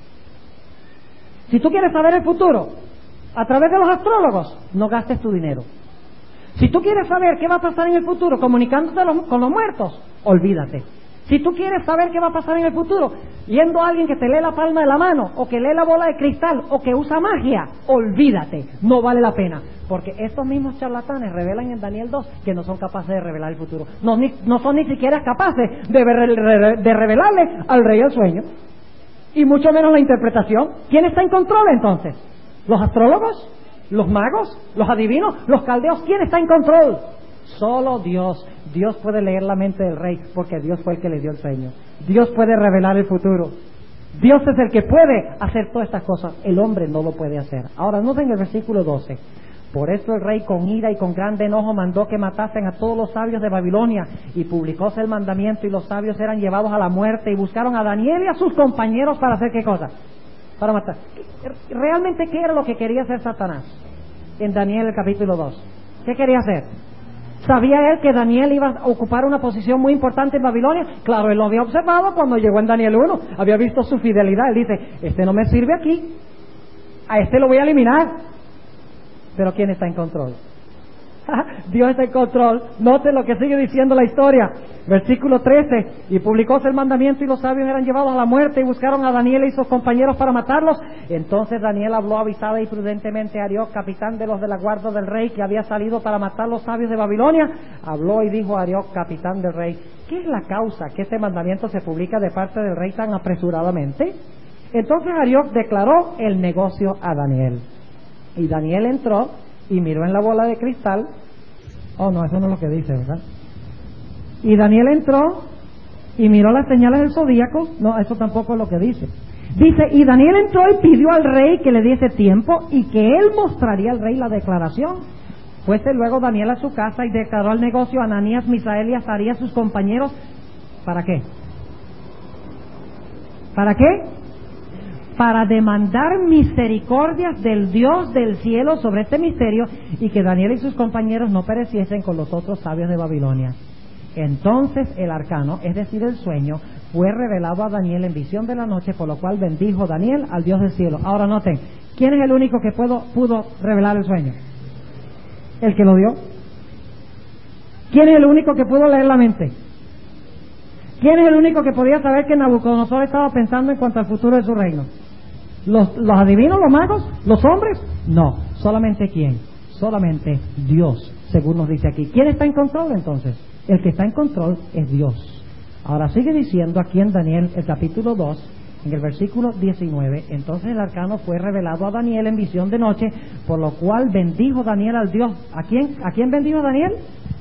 Si tú quieres saber el futuro a través de los astrólogos, no gastes tu dinero. Si tú quieres saber qué va a pasar en el futuro comunicándote con los muertos, olvídate. Si tú quieres saber qué va a pasar en el futuro yendo a alguien que te lee la palma de la mano, o que lee la bola de cristal, o que usa magia, olvídate, no vale la pena. Porque estos mismos charlatanes revelan en Daniel dos que no son capaces de revelar el futuro. No, ni, no son ni siquiera capaces de, de revelarle al rey el sueño, y mucho menos la interpretación. ¿Quién está en control entonces? ¿Los astrólogos? ¿Los magos? ¿Los adivinos? ¿Los caldeos? ¿Quién está en control? Solo Dios. Dios puede leer la mente del rey porque Dios fue el que le dio el sueño. Dios puede revelar el futuro. Dios es el que puede hacer todas estas cosas. El hombre no lo puede hacer. Ahora noten el versículo doce. Por eso el rey con ira y con grande enojo mandó que matasen a todos los sabios de Babilonia, y publicóse el mandamiento, y los sabios eran llevados a la muerte, y buscaron a Daniel y a sus compañeros para hacer ¿qué cosa? Para matar. ¿Realmente qué era lo que quería hacer Satanás en Daniel el capítulo dos? ¿Qué quería hacer? ¿Sabía él que Daniel iba a ocupar una posición muy importante en Babilonia? Claro, él lo había observado cuando llegó en Daniel uno, había visto su fidelidad. Él dice, este no me sirve aquí, a este lo voy a eliminar. Pero ¿quién está en control? Dios está en control. Note lo que sigue diciendo la historia. Versículo trece. Y publicóse el mandamiento, y los sabios eran llevados a la muerte, y buscaron a Daniel y sus compañeros para matarlos. Entonces Daniel habló avisada y prudentemente a Arioc, capitán de los de la guardia del rey, que había salido para matar los sabios de Babilonia. Habló y dijo a Arioc, capitán del rey, ¿qué es la causa que este mandamiento se publica de parte del rey tan apresuradamente? Entonces Arioc declaró el negocio a Daniel. Y Daniel entró y miró en la bola de cristal. Oh, no, eso no es lo que dice, ¿verdad? Y Daniel entró y miró las señales del zodíaco. No, eso tampoco es lo que dice. Dice, y Daniel entró y pidió al rey que le diese tiempo y que él mostraría al rey la declaración. Fuese luego Daniel a su casa y declaró el negocio a Ananías, Misael y Azarías, sus compañeros. ¿Para qué? ¿Para qué? Para demandar misericordias del Dios del cielo sobre este misterio, y que Daniel y sus compañeros no pereciesen con los otros sabios de Babilonia. Entonces el arcano, es decir, el sueño, fue revelado a Daniel en visión de la noche, por lo cual bendijo Daniel al Dios del cielo. Ahora noten, ¿quién es el único que pudo, pudo revelar el sueño? El que lo dio. ¿Quién es el único que pudo leer la mente? ¿Quién es el único que podía saber que Nabucodonosor estaba pensando en cuanto al futuro de su reino? ¿Los, los adivinos, los magos, los hombres? No, solamente ¿quién? Solamente Dios, según nos dice aquí. ¿Quién está en control entonces? El que está en control es Dios. Ahora sigue diciendo aquí en Daniel, el capítulo dos, en el versículo diecinueve, entonces el arcano fue revelado a Daniel en visión de noche, por lo cual bendijo Daniel al Dios. ¿A quién? ¿A quién bendijo Daniel?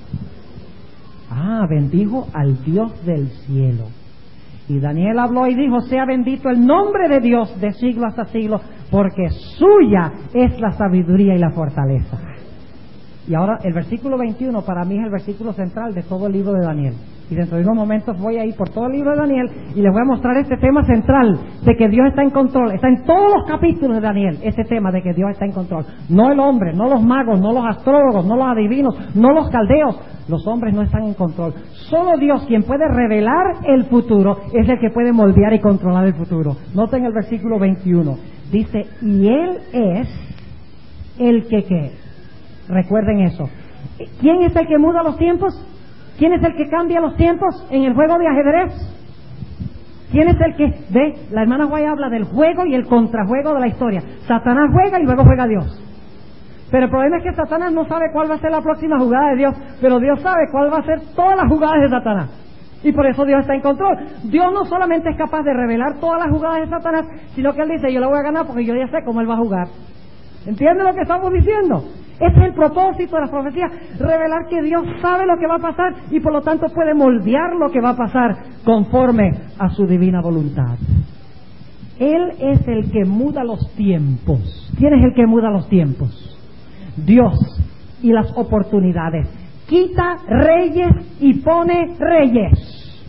Ah, bendijo al Dios del cielo. Y Daniel habló y dijo, sea bendito el nombre de Dios de siglo hasta siglo, porque suya es la sabiduría y la fortaleza. Y ahora el versículo veintiuno para mí es el versículo central de todo el libro de Daniel. Y dentro de unos momentos voy a ir por todo el libro de Daniel y les voy a mostrar este tema central de que Dios está en control. Está en todos los capítulos de Daniel, ese tema de que Dios está en control. No el hombre, no los magos, no los astrólogos, no los adivinos, no los caldeos. Los hombres no están en control. Solo Dios, quien puede revelar el futuro, es el que puede moldear y controlar el futuro. Noten el versículo veintiuno. Dice, y Él es el que ¿qué? Recuerden eso. ¿Quién es el que muda los tiempos? ¿Quién es el que cambia los tiempos en el juego de ajedrez? ¿Quién es el que ve? La hermana Guay habla del juego y el contrajuego de la historia. Satanás juega y luego juega Dios. Pero el problema es que Satanás no sabe cuál va a ser la próxima jugada de Dios, pero Dios sabe cuál va a ser todas las jugadas de Satanás. Y por eso Dios está en control. Dios no solamente es capaz de revelar todas las jugadas de Satanás, sino que Él dice, yo le voy a ganar porque yo ya sé cómo Él va a jugar. ¿Entienden lo que estamos diciendo? Este es el propósito de la profecía, revelar que Dios sabe lo que va a pasar y por lo tanto puede moldear lo que va a pasar conforme a su divina voluntad. Él es el que muda los tiempos. ¿Quién es el que muda los tiempos? Dios y las oportunidades. Quita reyes y pone reyes.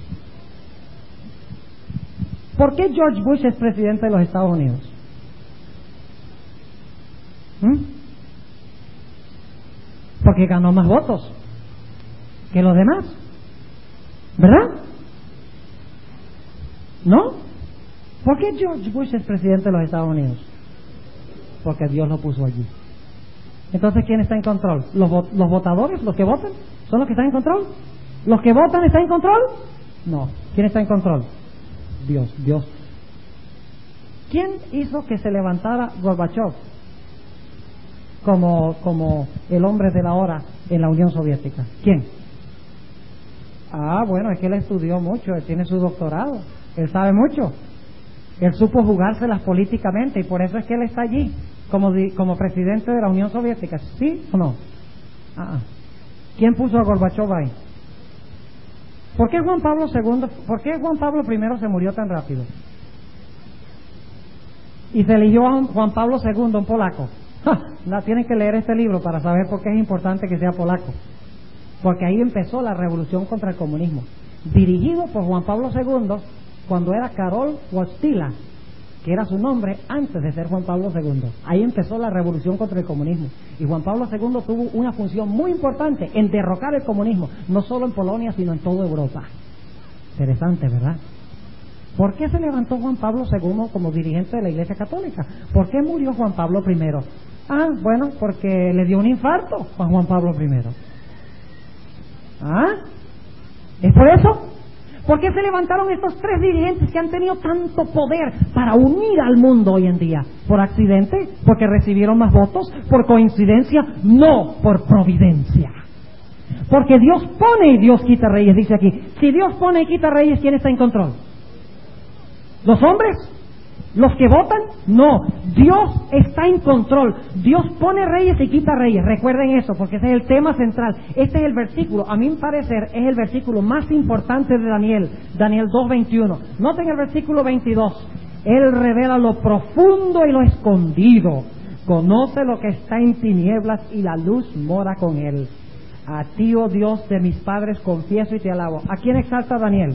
¿Por qué George Bush es presidente de los Estados Unidos? ¿Mm? Porque ganó más votos que los demás, ¿verdad? ¿No? ¿Por qué George Bush es presidente de los Estados Unidos? Porque Dios lo puso allí. Entonces, ¿quién está en control? ¿Los, los votadores, los que votan? ¿Son los que están en control? ¿Los que votan están en control? No. ¿Quién está en control? Dios, Dios. ¿Quién hizo que se levantara Gorbachev como, como el hombre de la hora en la Unión Soviética? ¿Quién? Ah, bueno, es que él estudió mucho, él tiene su doctorado, él sabe mucho, él supo jugárselas políticamente y por eso es que él está allí como, como presidente de la Unión Soviética. ¿Sí o no? Ah, ¿quién puso a Gorbachev ahí? ¿Por qué Juan Pablo segundo, por qué Juan Pablo primero se murió tan rápido? Y se eligió a Juan Pablo segundo, un polaco. ¡Ja! no, tienen que leer este libro para saber por qué es importante que sea polaco. Porque ahí empezó la revolución contra el comunismo, dirigido por Juan Pablo segundo, cuando era Karol Wojtyła, que era su nombre antes de ser Juan Pablo segundo. Ahí empezó la revolución contra el comunismo. Y Juan Pablo segundo tuvo una función muy importante en derrocar el comunismo, no solo en Polonia, sino en toda Europa. Interesante, ¿verdad? ¿Por qué se levantó Juan Pablo segundo como dirigente de la Iglesia Católica? ¿Por qué murió Juan Pablo primero? Ah, bueno, porque le dio un infarto a Juan Pablo primero. ¿Ah? ¿Es por eso? ¿Por qué se levantaron estos tres dirigentes que han tenido tanto poder para unir al mundo hoy en día? ¿Por accidente? ¿Porque recibieron más votos? ¿Por coincidencia? No, por providencia. Porque Dios pone y Dios quita reyes, dice aquí. Si Dios pone y quita reyes, ¿quién está en control? ¿Los hombres? ¿Los que votan? No, Dios está en control. Dios pone reyes y quita reyes. Recuerden eso, porque ese es el tema central. Este es el versículo, a mi parecer, es el versículo más importante de Daniel, Daniel dos veintiuno. Noten el versículo veintidós. Él revela lo profundo y lo escondido. Conoce lo que está en tinieblas y la luz mora con él. A ti, oh Dios de mis padres, confieso y te alabo. ¿A quién exalta Daniel?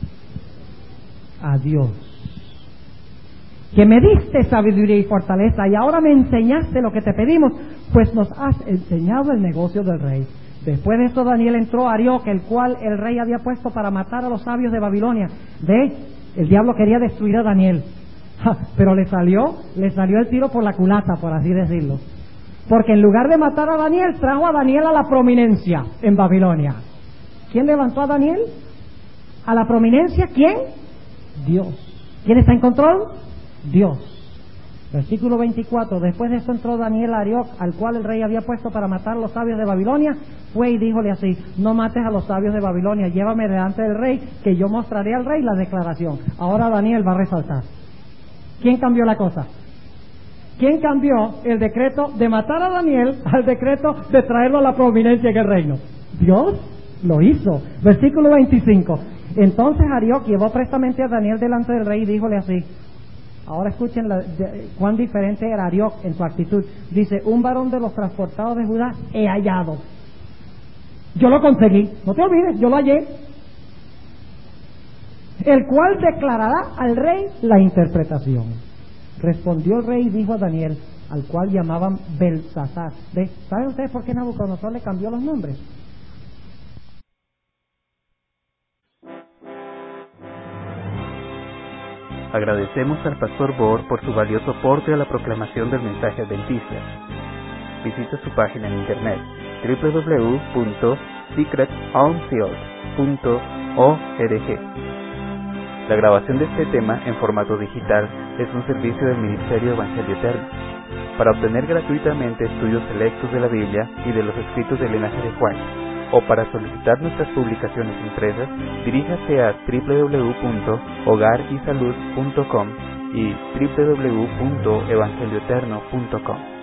A Dios, que me diste sabiduría y fortaleza, y ahora me enseñaste lo que te pedimos, pues nos has enseñado el negocio del rey. Después de esto Daniel entró a Arioc, el cual el rey había puesto para matar a los sabios de Babilonia. Ve, el diablo quería destruir a Daniel, ja, pero le salió, le salió el tiro por la culata, por así decirlo. Porque en lugar de matar a Daniel, trajo a Daniel a la prominencia en Babilonia. ¿Quién levantó a Daniel a la prominencia? ¿Quién? Dios. ¿Quién está en control? Dios. Versículo veinticuatro. Después de esto entró Daniel a Arioc, al cual el rey había puesto para matar a los sabios de Babilonia. Fue y díjole así: no mates a los sabios de Babilonia, llévame delante del rey, que yo mostraré al rey la declaración. Ahora Daniel va a resaltar. ¿Quién cambió la cosa? ¿Quién cambió el decreto de matar a Daniel al decreto de traerlo a la prominencia en el reino? Dios lo hizo. Versículo veinticinco. Entonces Arioc llevó prestamente a Daniel delante del rey y díjole así. Ahora escuchen la, de, cuán diferente era Arioc en su actitud. Dice: un varón de los transportados de Judá he hallado. Yo lo conseguí, no te olvides, yo lo hallé. El cual declarará al rey la interpretación. Respondió el rey y dijo a Daniel, al cual llamaban Belsasar. ¿Saben ustedes por qué Nabucodonosor le cambió los nombres? Agradecemos al Pastor Bohr por su valioso aporte a la proclamación del mensaje adventista. Visite su página en internet doble u doble u doble u punto secret onfield punto org. La grabación de este tema en formato digital es un servicio del Ministerio Evangelio Eterno. Para obtener gratuitamente estudios selectos de la Biblia y de los escritos del linaje de Juan, o para solicitar nuestras publicaciones impresas, diríjase a doble u doble u doble u punto hogar y salud punto com y doble u doble u doble u punto evangelio eterno punto com.